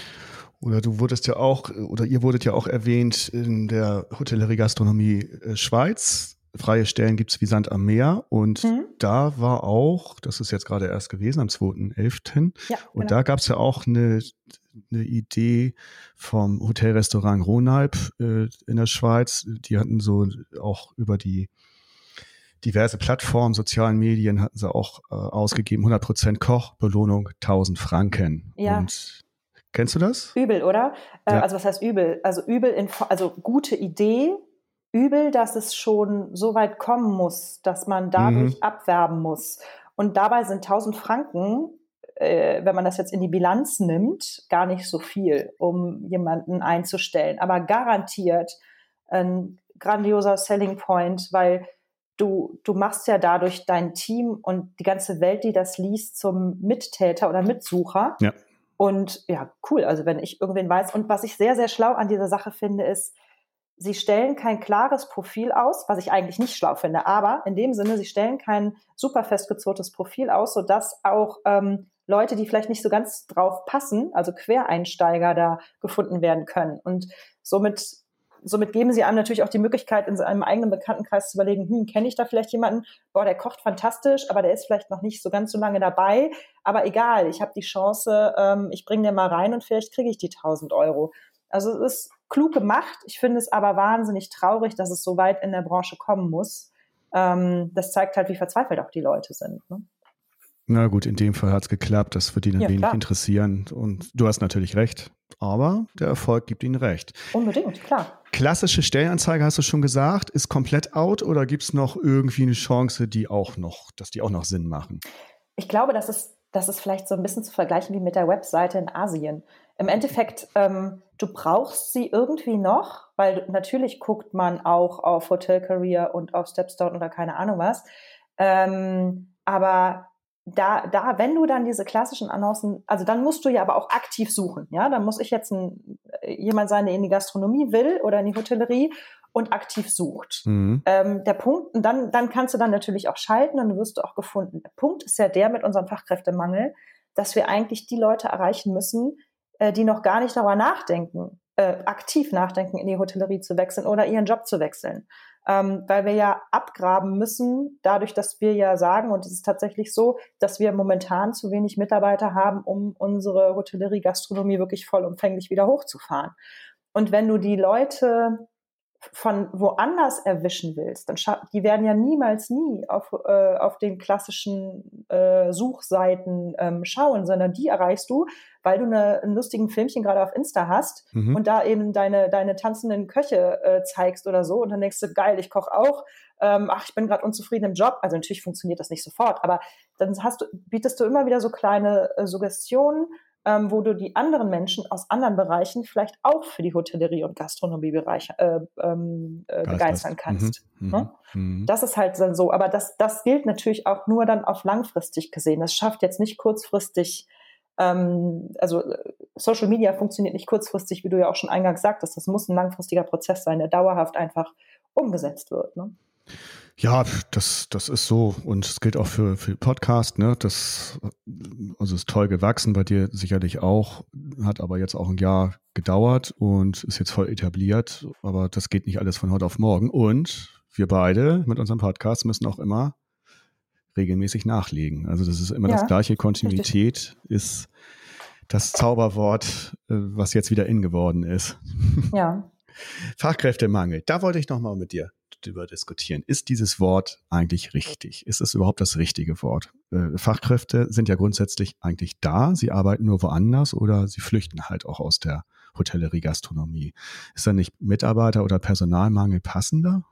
Oder du wurdest ja auch, oder ihr wurdet ja auch erwähnt in der Hotellerie Gastronomie äh, Schweiz. Freie Stellen gibt es wie Sand am Meer und mhm. da war auch, das ist jetzt gerade erst gewesen, am zweiten elften Ja, und genau. da gab es ja auch eine eine Idee vom Hotelrestaurant Ronalp äh, in der Schweiz. Die hatten so auch über die diverse Plattformen, sozialen Medien hatten sie auch äh, ausgegeben, hundert Prozent Koch, Belohnung tausend Franken. Ja. Und kennst du das? Übel, oder? Ja. Äh, also was heißt übel? Also übel, in, also gute Idee, übel, dass es schon so weit kommen muss, dass man dadurch mhm. abwerben muss. Und dabei sind tausend Franken, äh, wenn man das jetzt in die Bilanz nimmt, gar nicht so viel, um jemanden einzustellen. Aber garantiert ein grandioser Selling Point, weil du, du machst ja dadurch dein Team und die ganze Welt, die das liest, zum Mittäter oder Mitsucher. Ja. Und ja, cool, also wenn ich irgendwen weiß. Und was ich sehr, sehr schlau an dieser Sache finde, ist, sie stellen kein klares Profil aus, was ich eigentlich nicht schlau finde, aber in dem Sinne, sie stellen kein super festgezurrtes Profil aus, sodass auch ähm, Leute, die vielleicht nicht so ganz drauf passen, also Quereinsteiger da gefunden werden können. Und somit, somit geben sie einem natürlich auch die Möglichkeit, in seinem eigenen Bekanntenkreis zu überlegen, hm, kenne ich da vielleicht jemanden, boah, der kocht fantastisch, aber der ist vielleicht noch nicht so ganz so lange dabei, aber egal, ich habe die Chance, ähm, ich bringe den mal rein und vielleicht kriege ich die tausend Euro. Also es ist klug gemacht. Ich finde es aber wahnsinnig traurig, dass es so weit in der Branche kommen muss. Ähm, das zeigt halt, wie verzweifelt auch die Leute sind. Ne? Na gut, in dem Fall hat es geklappt. Das wird ihn ein Ja, wenig klar. interessieren. Und du hast natürlich recht. Aber der Erfolg gibt ihnen recht. Unbedingt, klar. Klassische Stellenanzeige, hast du schon gesagt, ist komplett out oder gibt es noch irgendwie eine Chance, die auch noch, dass die auch noch Sinn machen? Ich glaube, das ist, das ist vielleicht so ein bisschen zu vergleichen wie mit der Webseite in Asien. Im Endeffekt, ähm, du brauchst sie irgendwie noch, weil natürlich guckt man auch auf Hotel Career und auf Stepstone oder keine Ahnung was. Ähm, aber da, da, wenn du dann diese klassischen Annoncen, also dann musst du ja aber auch aktiv suchen. Ja, dann muss ich jetzt ein, jemand sein, der in die Gastronomie will oder in die Hotellerie und aktiv sucht. Mhm. Ähm, der Punkt, und dann, dann kannst du dann natürlich auch schalten und dann wirst du auch gefunden. Der Punkt ist ja der mit unserem Fachkräftemangel, dass wir eigentlich die Leute erreichen müssen, die noch gar nicht darüber nachdenken, äh, aktiv nachdenken, in die Hotellerie zu wechseln oder ihren Job zu wechseln. Ähm, weil wir ja abgraben müssen, dadurch, dass wir ja sagen, und es ist tatsächlich so, dass wir momentan zu wenig Mitarbeiter haben, um unsere Hotellerie-Gastronomie wirklich vollumfänglich wieder hochzufahren. Und wenn du die Leute von woanders erwischen willst, dann scha- die werden ja niemals nie auf, äh, auf den klassischen äh, Suchseiten ähm, schauen, sondern die erreichst du, weil du eine, einen lustigen Filmchen gerade auf Insta hast mhm. und da eben deine, deine tanzenden Köche äh, zeigst oder so und dann denkst du, geil, ich koche auch, ähm, ach, ich bin gerade unzufrieden im Job. Also natürlich funktioniert das nicht sofort, aber dann hast du, bietest du immer wieder so kleine äh, Suggestionen, Ähm, wo du die anderen Menschen aus anderen Bereichen vielleicht auch für die Hotellerie- und Gastronomiebereich äh, ähm, äh, begeistern kannst. Mhm. Ne? Mhm. Das ist halt dann so. Aber das, das gilt natürlich auch nur dann auf langfristig gesehen. Das schafft jetzt nicht kurzfristig, ähm, also Social Media funktioniert nicht kurzfristig, wie du ja auch schon eingangs sagtest. Das muss ein langfristiger Prozess sein, der dauerhaft einfach umgesetzt wird. Ne? Ja, das, das ist so und es gilt auch für, für Podcast, ne? Das also ist toll gewachsen, bei dir sicherlich auch, hat aber jetzt auch ein Jahr gedauert und ist jetzt voll etabliert, aber das geht nicht alles von heute auf morgen und wir beide mit unserem Podcast müssen auch immer regelmäßig nachlegen. Also das ist immer ja, das gleiche, Kontinuität richtig. Ist das Zauberwort, was jetzt wieder in geworden ist. Ja. Fachkräftemangel, da wollte ich nochmal mit dir darüber diskutieren. Ist dieses Wort eigentlich richtig? Ist es überhaupt das richtige Wort? Äh, Fachkräfte sind ja grundsätzlich eigentlich da, sie arbeiten nur woanders oder sie flüchten halt auch aus der Hotellerie-Gastronomie. Ist da nicht Mitarbeiter- oder Personalmangel passender?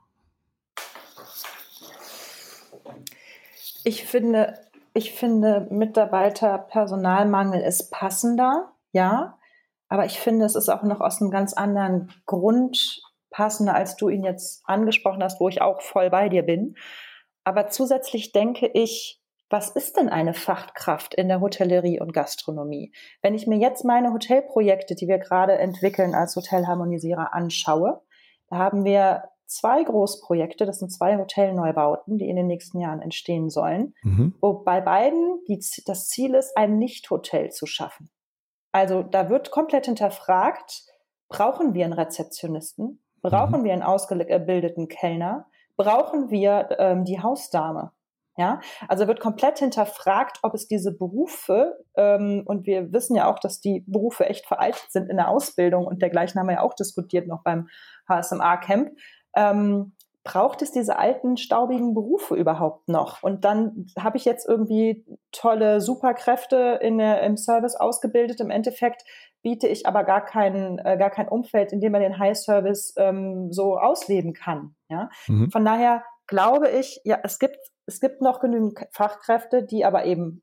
Ich finde, ich finde Mitarbeiter-Personalmangel ist passender, ja, aber ich finde, es ist auch noch aus einem ganz anderen Grund passender, als du ihn jetzt angesprochen hast, wo ich auch voll bei dir bin. Aber zusätzlich denke ich, was ist denn eine Fachkraft in der Hotellerie und Gastronomie? Wenn ich mir jetzt meine Hotelprojekte, die wir gerade entwickeln als Hotelharmonisierer anschaue, da haben wir zwei Großprojekte, das sind zwei Hotelneubauten, die in den nächsten Jahren entstehen sollen, mhm. wo bei beiden die, das Ziel ist, ein Nicht-Hotel zu schaffen. Also da wird komplett hinterfragt, brauchen wir einen Rezeptionisten? Brauchen mhm. wir einen ausgebildeten Kellner? Brauchen wir ähm, die Hausdame? Ja, also wird komplett hinterfragt, ob es diese Berufe, ähm, und wir wissen ja auch, dass die Berufe echt veraltet sind in der Ausbildung und dergleichen haben wir ja auch diskutiert noch beim H S M A-Camp, ähm, braucht es diese alten, staubigen Berufe überhaupt noch? Und dann habe ich jetzt irgendwie tolle Superkräfte in der, im Service ausgebildet. Im Endeffekt biete ich aber gar kein, äh, gar kein Umfeld, in dem man den High-Service ähm, so ausleben kann. Ja? Mhm. Von daher glaube ich, ja, es gibt Es gibt noch genügend Fachkräfte, die aber eben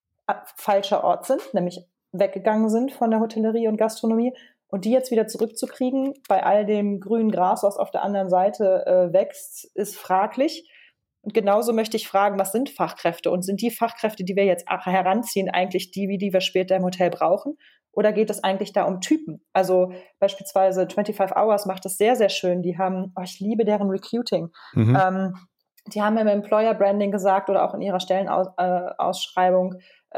f- falscher Ort sind, nämlich weggegangen sind von der Hotellerie und Gastronomie und die jetzt wieder zurückzukriegen bei all dem grünen Gras, was auf der anderen Seite äh, wächst, ist fraglich. Und genauso möchte ich fragen, was sind Fachkräfte und sind die Fachkräfte, die wir jetzt heranziehen, eigentlich die, wie die wir später im Hotel brauchen? Oder geht es eigentlich da um Typen? Also beispielsweise twenty-five hours macht das sehr, sehr schön. Die haben, oh, ich liebe deren Recruiting. Mhm. Ähm, Die haben im Employer Branding gesagt oder auch in ihrer Stellenausschreibung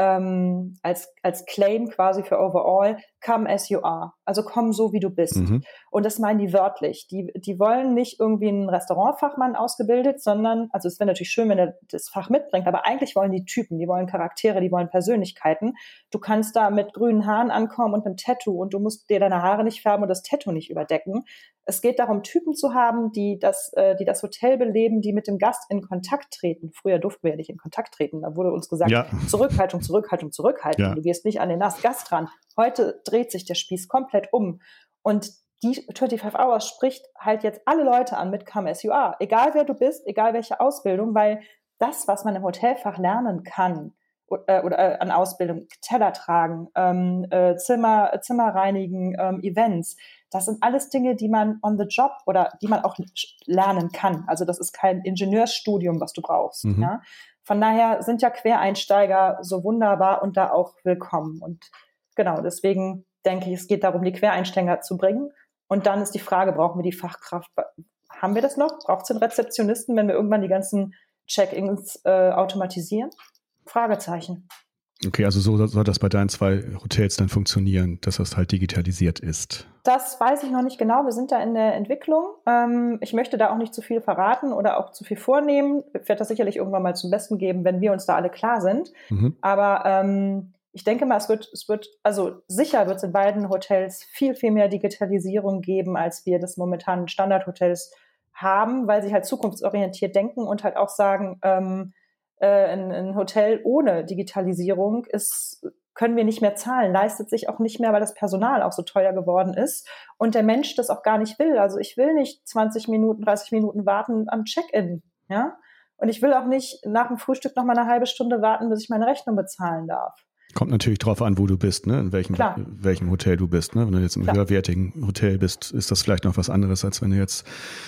ähm, als, als Claim quasi für Overall, come as you are. Also komm so, wie du bist. Mhm. Und das meinen die wörtlich. Die, die wollen nicht irgendwie einen Restaurantfachmann ausgebildet, sondern, also es wäre natürlich schön, wenn er das Fach mitbringt, aber eigentlich wollen die Typen, die wollen Charaktere, die wollen Persönlichkeiten. Du kannst da mit grünen Haaren ankommen und einem Tattoo und du musst dir deine Haare nicht färben und das Tattoo nicht überdecken. Es geht darum, Typen zu haben, die das, äh, die das Hotel beleben, die mit dem Gast in Kontakt treten. Früher durften wir ja nicht in Kontakt treten. Da wurde uns gesagt, ja. Zurückhaltung, Zurückhaltung, Zurückhaltung. Ja. Du gehst nicht an den Gast ran. Heute dreht sich der Spieß komplett um. Und die twenty-five hours spricht halt jetzt alle Leute an mit Come As You Are. Egal wer du bist, egal welche Ausbildung, weil das, was man im Hotelfach lernen kann, oder, oder äh, an Ausbildung, Teller tragen, ähm, äh, Zimmer, Zimmer reinigen, ähm, Events, das sind alles Dinge, die man on the job oder die man auch lernen kann. Also das ist kein Ingenieursstudium, was du brauchst. Mhm. Ja? Von daher sind ja Quereinsteiger so wunderbar und da auch willkommen. Und genau, deswegen denke ich, es geht darum, die Quereinsteiger zu bringen. Und dann ist die Frage, brauchen wir die Fachkraft? Haben wir das noch? Braucht es einen Rezeptionisten, wenn wir irgendwann die ganzen Check-ins äh, automatisieren? Fragezeichen. Okay, also so soll das bei deinen zwei Hotels dann funktionieren, dass das halt digitalisiert ist? Das weiß ich noch nicht genau. Wir sind da in der Entwicklung. Ähm, ich möchte da auch nicht zu viel verraten oder auch zu viel vornehmen. Ich werde das sicherlich irgendwann mal zum Besten geben, wenn wir uns da alle klar sind. Mhm. Aber ähm, ich denke mal, es wird, es wird, also sicher wird es in beiden Hotels viel, viel mehr Digitalisierung geben, als wir das momentan in Standardhotels haben, weil sie halt zukunftsorientiert denken und halt auch sagen, ähm, Ein, ein Hotel ohne Digitalisierung ist, können wir nicht mehr zahlen, leistet sich auch nicht mehr, weil das Personal auch so teuer geworden ist und der Mensch das auch gar nicht will. Also ich will nicht zwanzig Minuten, dreißig Minuten warten am Check-in, ja? Und ich will auch nicht nach dem Frühstück noch mal eine halbe Stunde warten, bis ich meine Rechnung bezahlen darf. Kommt natürlich drauf an, wo du bist, ne? In welchem, welchem Hotel du bist, ne? Wenn du jetzt im Klar. höherwertigen Hotel bist, ist das vielleicht noch was anderes, als wenn du jetzt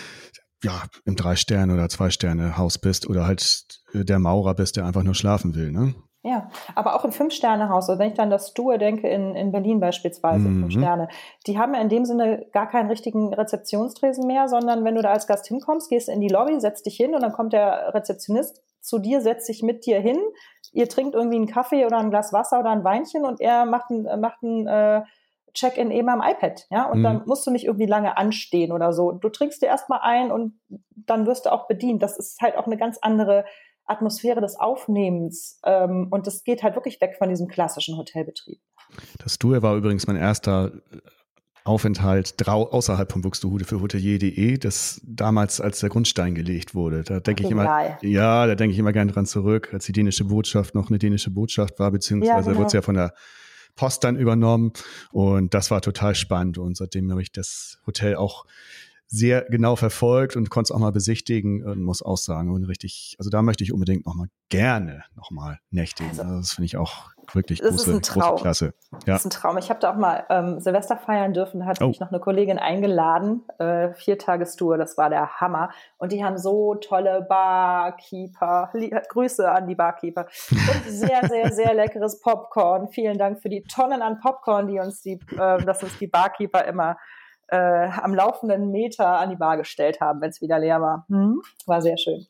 ja, im Drei-Sterne- oder Zwei-Sterne-Haus bist oder halt der Maurer bist, der einfach nur schlafen will, ne? Ja, aber auch im Fünf-Sterne-Haus, also wenn ich dann das Stue denke, in, in Berlin beispielsweise, mhm. Fünf Sterne, die haben ja in dem Sinne gar keinen richtigen Rezeptionstresen mehr, sondern wenn du da als Gast hinkommst, gehst in die Lobby, setzt dich hin und dann kommt der Rezeptionist zu dir, setzt sich mit dir hin, ihr trinkt irgendwie einen Kaffee oder ein Glas Wasser oder ein Weinchen und er macht ein, macht ein äh, Check-in eben am iPad, ja, und mhm. dann musst du nicht irgendwie lange anstehen oder so. Du trinkst dir erstmal ein und dann wirst du auch bedient. Das ist halt auch eine ganz andere Atmosphäre des Aufnehmens ähm, und das geht halt wirklich weg von diesem klassischen Hotelbetrieb. Das Stue war übrigens mein erster Aufenthalt drau- außerhalb von Buxtehude für hotelier punkt de, das damals als der Grundstein gelegt wurde. Da denke ich immer, ja, da denke ich immer gerne dran zurück, als die dänische Botschaft noch eine dänische Botschaft war, beziehungsweise ja, genau. wurde es ja von der Post dann übernommen und das war total spannend und seitdem habe ich das Hotel auch sehr genau verfolgt und konnte es auch mal besichtigen und muss auch sagen, und richtig, also da möchte ich unbedingt noch mal gerne noch mal nächtigen. Also, also das finde ich auch wirklich große, große Klasse. Ja. Das ist ein Traum. Ich habe da auch mal ähm, Silvester feiern dürfen, da hatte oh. mich noch eine Kollegin eingeladen, äh, Viertagestour, das war der Hammer. Und die haben so tolle Barkeeper, Lie- Grüße an die Barkeeper und sehr, sehr, sehr leckeres Popcorn. Vielen Dank für die Tonnen an Popcorn, die uns die, äh, dass uns die Barkeeper immer Äh, am laufenden Meter an die Bar gestellt haben, wenn es wieder leer war. Hm? War sehr schön.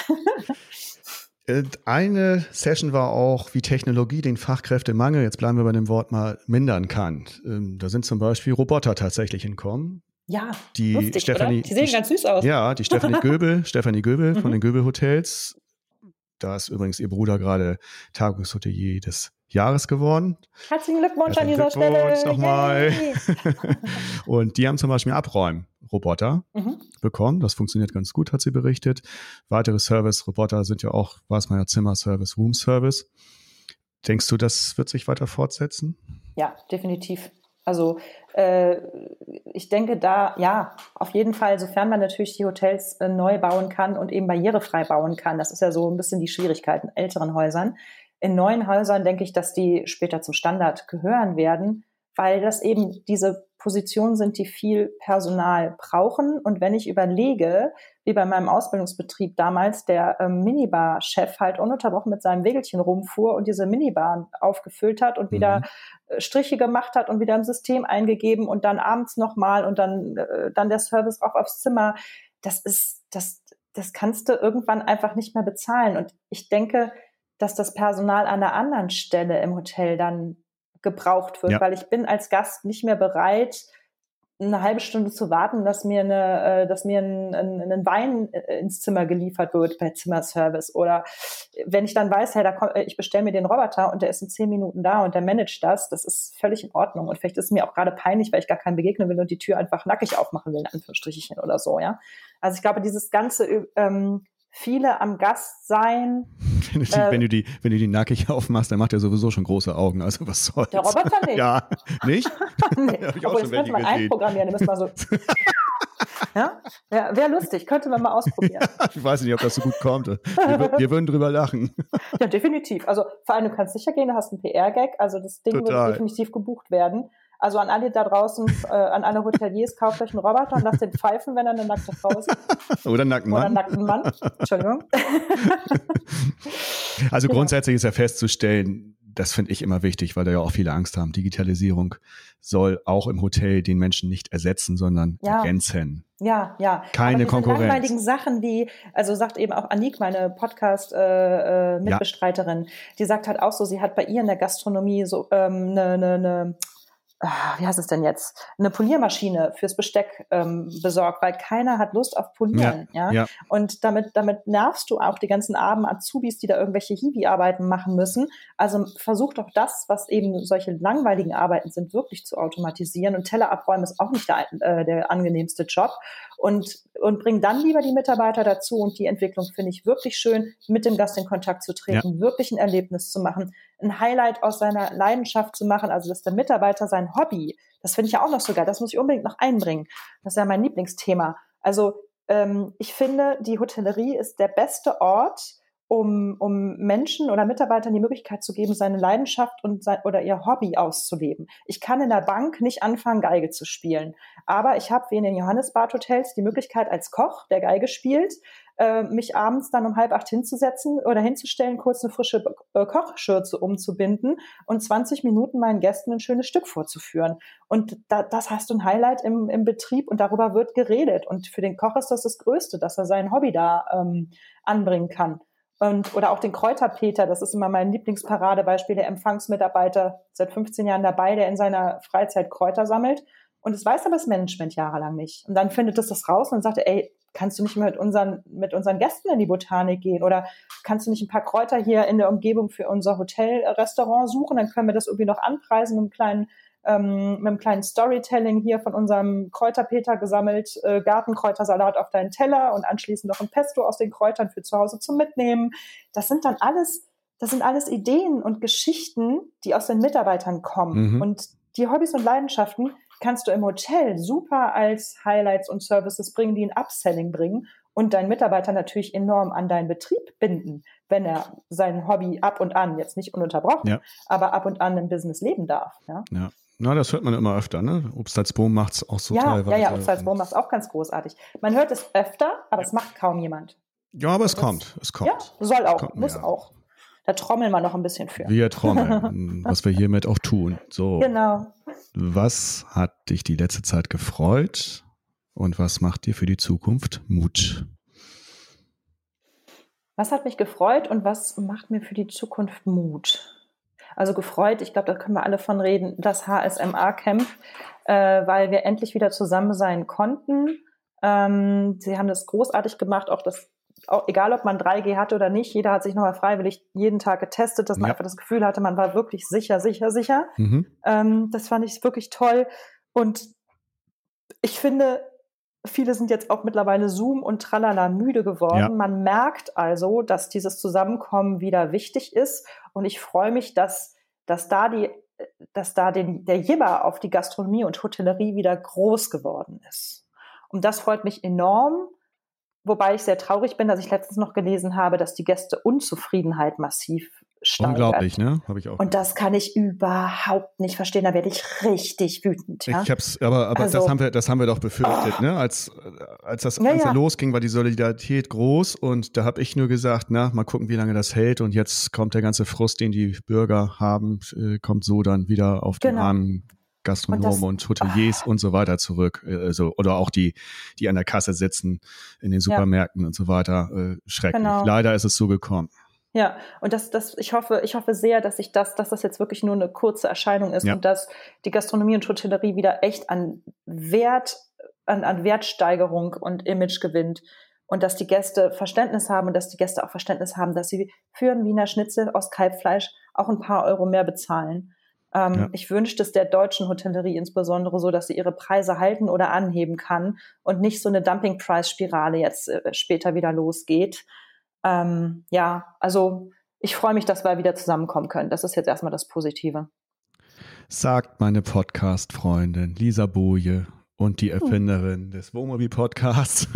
Eine Session war auch, wie Technologie den Fachkräftemangel, jetzt bleiben wir bei dem Wort mal, mindern kann. Da sind zum Beispiel Roboter tatsächlich hinkommen. Ja, die lustig, Stefanie, oder? Die sehen die, ganz süß aus. Ja, die Stefanie Göbel, Stefanie Göbel von den Göbel Hotels Da ist übrigens Ihr Bruder gerade Tagungshotelier des Jahres geworden. Herzlichen Glückwunsch Herzlichen an dieser Glückwunsch Stelle. nochmal. Und die haben zum Beispiel Abräumroboter mhm. bekommen. Das funktioniert ganz gut, hat sie berichtet. Weitere Service-Roboter sind ja auch, weiß man ja, Zimmerservice, Roomservice. Denkst du, das wird sich weiter fortsetzen? Ja, definitiv. Also äh, ich denke da, ja, auf jeden Fall, sofern man natürlich die Hotels äh, neu bauen kann und eben barrierefrei bauen kann. Das ist ja so ein bisschen die Schwierigkeit in älteren Häusern. In neuen Häusern denke ich, dass die später zum Standard gehören werden, weil das eben diese Positionen sind, die viel Personal brauchen. Und wenn ich überlege, wie bei meinem Ausbildungsbetrieb damals der ähm, Minibar-Chef halt ununterbrochen mit seinem Wägelchen rumfuhr und diese Minibar aufgefüllt hat und mhm. wieder äh, Striche gemacht hat und wieder im System eingegeben und dann abends nochmal und dann, äh, dann der Service auch aufs Zimmer. Das ist, das, das kannst du irgendwann einfach nicht mehr bezahlen. Und ich denke, dass das Personal an einer anderen Stelle im Hotel dann gebraucht wird, ja. weil ich bin als Gast nicht mehr bereit, eine halbe Stunde zu warten, dass mir eine, dass mir ein, ein, ein Wein ins Zimmer geliefert wird bei Zimmerservice. Oder wenn ich dann weiß, hey, da komm, ich bestelle mir den Roboter und der ist in zehn Minuten da und der managt das, das ist völlig in Ordnung. Und vielleicht ist es mir auch gerade peinlich, weil ich gar keinen begegnen will und die Tür einfach nackig aufmachen will, in Anführungsstrichen oder so, ja. Also ich glaube, dieses ganze ähm, viele am Gast sein. Wenn du, die, äh, wenn, du die, wenn du die nackig aufmachst, dann macht er sowieso schon große Augen. Also was soll's? Der Roboter nicht. Ja, nicht? Nee. Hab ich auch Obwohl, schon das könnte man gesehen. Einprogrammieren. Den müssen wir so. Ja, ja wäre lustig. Könnte man mal ausprobieren. Ich weiß nicht, ob das so gut kommt. Wir, wir würden drüber lachen. Ja, definitiv. Also vor allem, du kannst sicher gehen, du hast einen P R-Gag. Also das Ding Total. Wird definitiv gebucht werden. Also an alle da draußen, äh, an alle Hoteliers, kauft euch einen Roboter und lasst den pfeifen, wenn er eine nackte Frau ist. Oder einen nackten Mann. Oder einen nackten Mann. Entschuldigung. Also genau. Grundsätzlich ist ja festzustellen, das finde ich immer wichtig, weil da ja auch viele Angst haben. Digitalisierung soll auch im Hotel den Menschen nicht ersetzen, sondern ja. ergänzen. Ja, ja. Keine Aber diese Konkurrenz. langweiligen Sachen, die, also sagt eben auch Anik, meine Podcast-Mitbestreiterin, äh, äh, ja. die sagt halt auch so, sie hat bei ihr in der Gastronomie so ähm, eine, eine, eine wie heißt es denn jetzt, eine Poliermaschine fürs Besteck ähm, besorgt, weil keiner hat Lust auf Polieren. Ja, ja? ja. Und damit, damit nervst du auch die ganzen armen Azubis, die da irgendwelche Hiwi-Arbeiten machen müssen. Also versuch doch das, was eben solche langweiligen Arbeiten sind, wirklich zu automatisieren. Und Teller abräumen ist auch nicht der, äh, der angenehmste Job. Und, und bring dann lieber die Mitarbeiter dazu. Und die Entwicklung finde ich wirklich schön, mit dem Gast in Kontakt zu treten, ja. wirklich ein Erlebnis zu machen, ein Highlight aus seiner Leidenschaft zu machen, also dass der Mitarbeiter sein Hobby, das finde ich ja auch noch so geil, das muss ich unbedingt noch einbringen. Das ist ja mein Lieblingsthema. Also ähm, ich finde, die Hotellerie ist der beste Ort, um, um Menschen oder Mitarbeitern die Möglichkeit zu geben, seine Leidenschaft und sein, oder ihr Hobby auszuleben. Ich kann in der Bank nicht anfangen, Geige zu spielen, aber ich habe wie in den Johannesbad-Hotels die Möglichkeit als Koch, der Geige spielt, äh, mich abends dann um halb acht hinzusetzen oder hinzustellen, kurz eine frische äh, Kochschürze umzubinden und zwanzig Minuten meinen Gästen ein schönes Stück vorzuführen. Und da, das hast du ein Highlight im, im Betrieb und darüber wird geredet. Und für den Koch ist das das Größte, dass er sein Hobby da ähm, anbringen kann. Und, oder auch den Kräuterpeter, das ist immer mein Lieblingsparadebeispiel, der Empfangsmitarbeiter, seit fünfzehn Jahren dabei, der in seiner Freizeit Kräuter sammelt. Und es weiß aber das Management jahrelang nicht. Und dann findet es das raus und sagt, ey, kannst du nicht mehr mit unseren, mit unseren Gästen in die Botanik gehen? Oder kannst du nicht ein paar Kräuter hier in der Umgebung für unser Hotelrestaurant suchen? Dann können wir das irgendwie noch anpreisen mit einem kleinen, ähm, mit einem kleinen Storytelling hier von unserem Kräuterpeter gesammelt, äh, Gartenkräutersalat auf deinen Teller und anschließend noch ein Pesto aus den Kräutern für zu Hause zum Mitnehmen. Das sind dann alles, das sind alles Ideen und Geschichten, die aus den Mitarbeitern kommen. Mhm. Und die Hobbys und Leidenschaften kannst du im Hotel super als Highlights und Services bringen, die ein Upselling bringen und deinen Mitarbeiter natürlich enorm an deinen Betrieb binden, wenn er sein Hobby ab und an, jetzt nicht ununterbrochen, ja. aber ab und an im Business leben darf. Ja, ja. Na, das hört man immer öfter, ne? Obstalsboom macht es auch so ja, teilweise. Ja, ja, Obstalsboom macht es auch ganz großartig. Man hört es öfter, aber ja. es macht kaum jemand. Ja, aber es das, kommt, es kommt. Ja, soll auch, kommt, muss ja. auch. Da trommeln wir noch ein bisschen für. Wir trommeln, was wir hiermit auch tun. So. Genau. Was hat dich die letzte Zeit gefreut und was macht dir für die Zukunft Mut? Was hat mich gefreut und was macht mir für die Zukunft Mut? Also gefreut, ich glaube, da können wir alle von reden, das H S M A-Camp, äh, weil wir endlich wieder zusammen sein konnten. Ähm, sie haben das großartig gemacht, auch das auch, egal ob man drei G hatte oder nicht, jeder hat sich nochmal freiwillig jeden Tag getestet, dass man ja. einfach das Gefühl hatte, man war wirklich sicher, sicher, sicher. Mhm. Ähm, das fand ich wirklich toll. Und ich finde, viele sind jetzt auch mittlerweile Zoom und Tralala müde geworden. Ja. Man merkt also, dass dieses Zusammenkommen wieder wichtig ist. Und ich freue mich, dass, dass da, die, dass da den, der Jibber auf die Gastronomie und Hotellerie wieder groß geworden ist. Und das freut mich enorm. Wobei ich sehr traurig bin, dass ich letztens noch gelesen habe, dass die Gästeunzufriedenheit massiv steigert. Unglaublich, ne? Habe ich auch. Und das kann ich überhaupt nicht verstehen. Da werde ich richtig wütend. Ja? Ich hab's, aber, aber also, das haben wir, das haben wir doch befürchtet, oh. ne? Als, als das Ganze ja, ja. losging, war die Solidarität groß und da habe ich nur gesagt, na, mal gucken, wie lange das hält. Und jetzt kommt der ganze Frust, den die Bürger haben, äh, kommt so dann wieder auf die genau. armen Gastronomen und, das, und Hoteliers oh. und so weiter zurück. Also, oder auch die, die an der Kasse sitzen in den Supermärkten ja. und so weiter. Äh, schrecklich. Genau. Leider ist es so gekommen. Ja, und das, das, ich hoffe, ich hoffe sehr, dass ich das, dass das jetzt wirklich nur eine kurze Erscheinung ist ja. und dass die Gastronomie und Hotellerie wieder echt an Wert, an, an Wertsteigerung und Image gewinnt und dass die Gäste Verständnis haben und dass die Gäste auch Verständnis haben, dass sie für ein Wiener Schnitzel aus Kalbfleisch auch ein paar Euro mehr bezahlen. Ähm, ja. Ich wünschte es der deutschen Hotellerie insbesondere so, dass sie ihre Preise halten oder anheben kann und nicht so eine Dumping-Price-Spirale jetzt äh, später wieder losgeht. Ähm, ja, also ich freue mich, dass wir wieder zusammenkommen können. Das ist jetzt erstmal das Positive. Sagt meine Podcast-Freundin Lisa Boje und die Erfinderin hm. des Wohnmobil-Podcasts.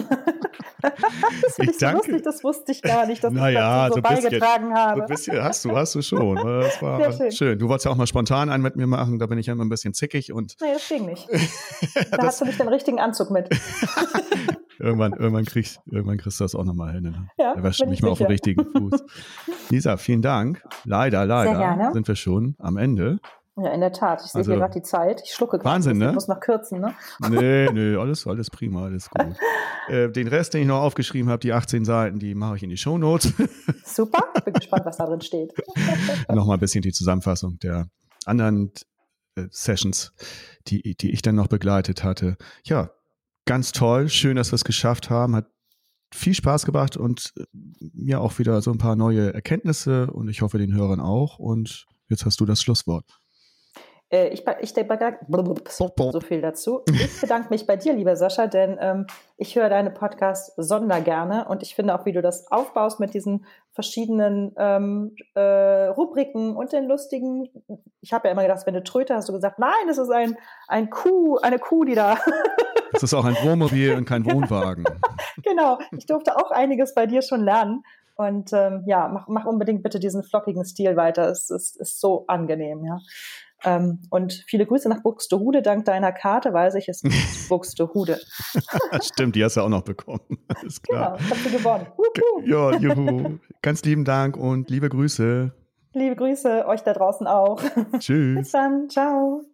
Das finde ich, ich so lustig, das wusste ich gar nicht, dass naja, ich das so, so beigetragen bisschen, habe. So ein bisschen, hast du, hast du schon. Das war schön. schön. Du wolltest ja auch mal spontan einen mit mir machen, da bin ich ja immer ein bisschen zickig. Und nee, das ging nicht. Da das, hast du nicht den richtigen Anzug mit. irgendwann, irgendwann, kriegst, irgendwann kriegst du das auch nochmal hin. Ne? Ja, da wäschst du mich mal auf den richtigen Fuß. Lisa, vielen Dank. Leider, leider sind wir schon am Ende. Ja, in der Tat. Ich sehe also, hier gerade die Zeit. Ich schlucke gerade. Wahnsinn, ne? Ich muss noch kürzen, ne? Nee, nee, alles, alles prima, alles gut. äh, den Rest, den ich noch aufgeschrieben habe, die achtzehn Seiten, die mache ich in die Shownotes. Super, bin gespannt, was da drin steht. Nochmal ein bisschen die Zusammenfassung der anderen äh, Sessions, die, die ich dann noch begleitet hatte. Ja, ganz toll. Schön, dass wir es geschafft haben. Hat viel Spaß gemacht und äh, mir auch wieder so ein paar neue Erkenntnisse und ich hoffe den Hörern auch. Und jetzt hast du das Schlusswort. Ich, ich denke so viel dazu. Ich bedanke mich bei dir, lieber Sascha, denn ähm, ich höre deine Podcasts sondergerne und ich finde auch, wie du das aufbaust mit diesen verschiedenen ähm, äh, Rubriken und den lustigen, ich habe ja immer gedacht, wenn du Tröte hast du gesagt, nein, es ist ein, ein Kuh, eine Kuh, die da... Das ist auch ein Wohnmobil und kein Wohnwagen. Genau, ich durfte auch einiges bei dir schon lernen. Und ähm, ja, mach, mach unbedingt bitte diesen flockigen Stil weiter. Es ist, ist so angenehm, ja. Ähm, und viele Grüße nach Buxtehude. Dank deiner Karte weiß ich, es ist Buxtehude. Stimmt, die hast du auch noch bekommen. Alles klar. Genau, hast du gewonnen. Juhu. Ja, juhu. Ganz lieben Dank und liebe Grüße. Liebe Grüße, euch da draußen auch. Tschüss. Bis dann, ciao.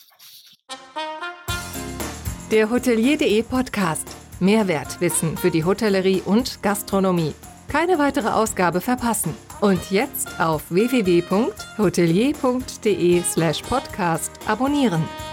Der Hotelier punkt de Podcast. Mehrwertwissen für die Hotellerie und Gastronomie. Keine weitere Ausgabe verpassen. Und jetzt auf w w w punkt hotelier punkt de slash podcast abonnieren.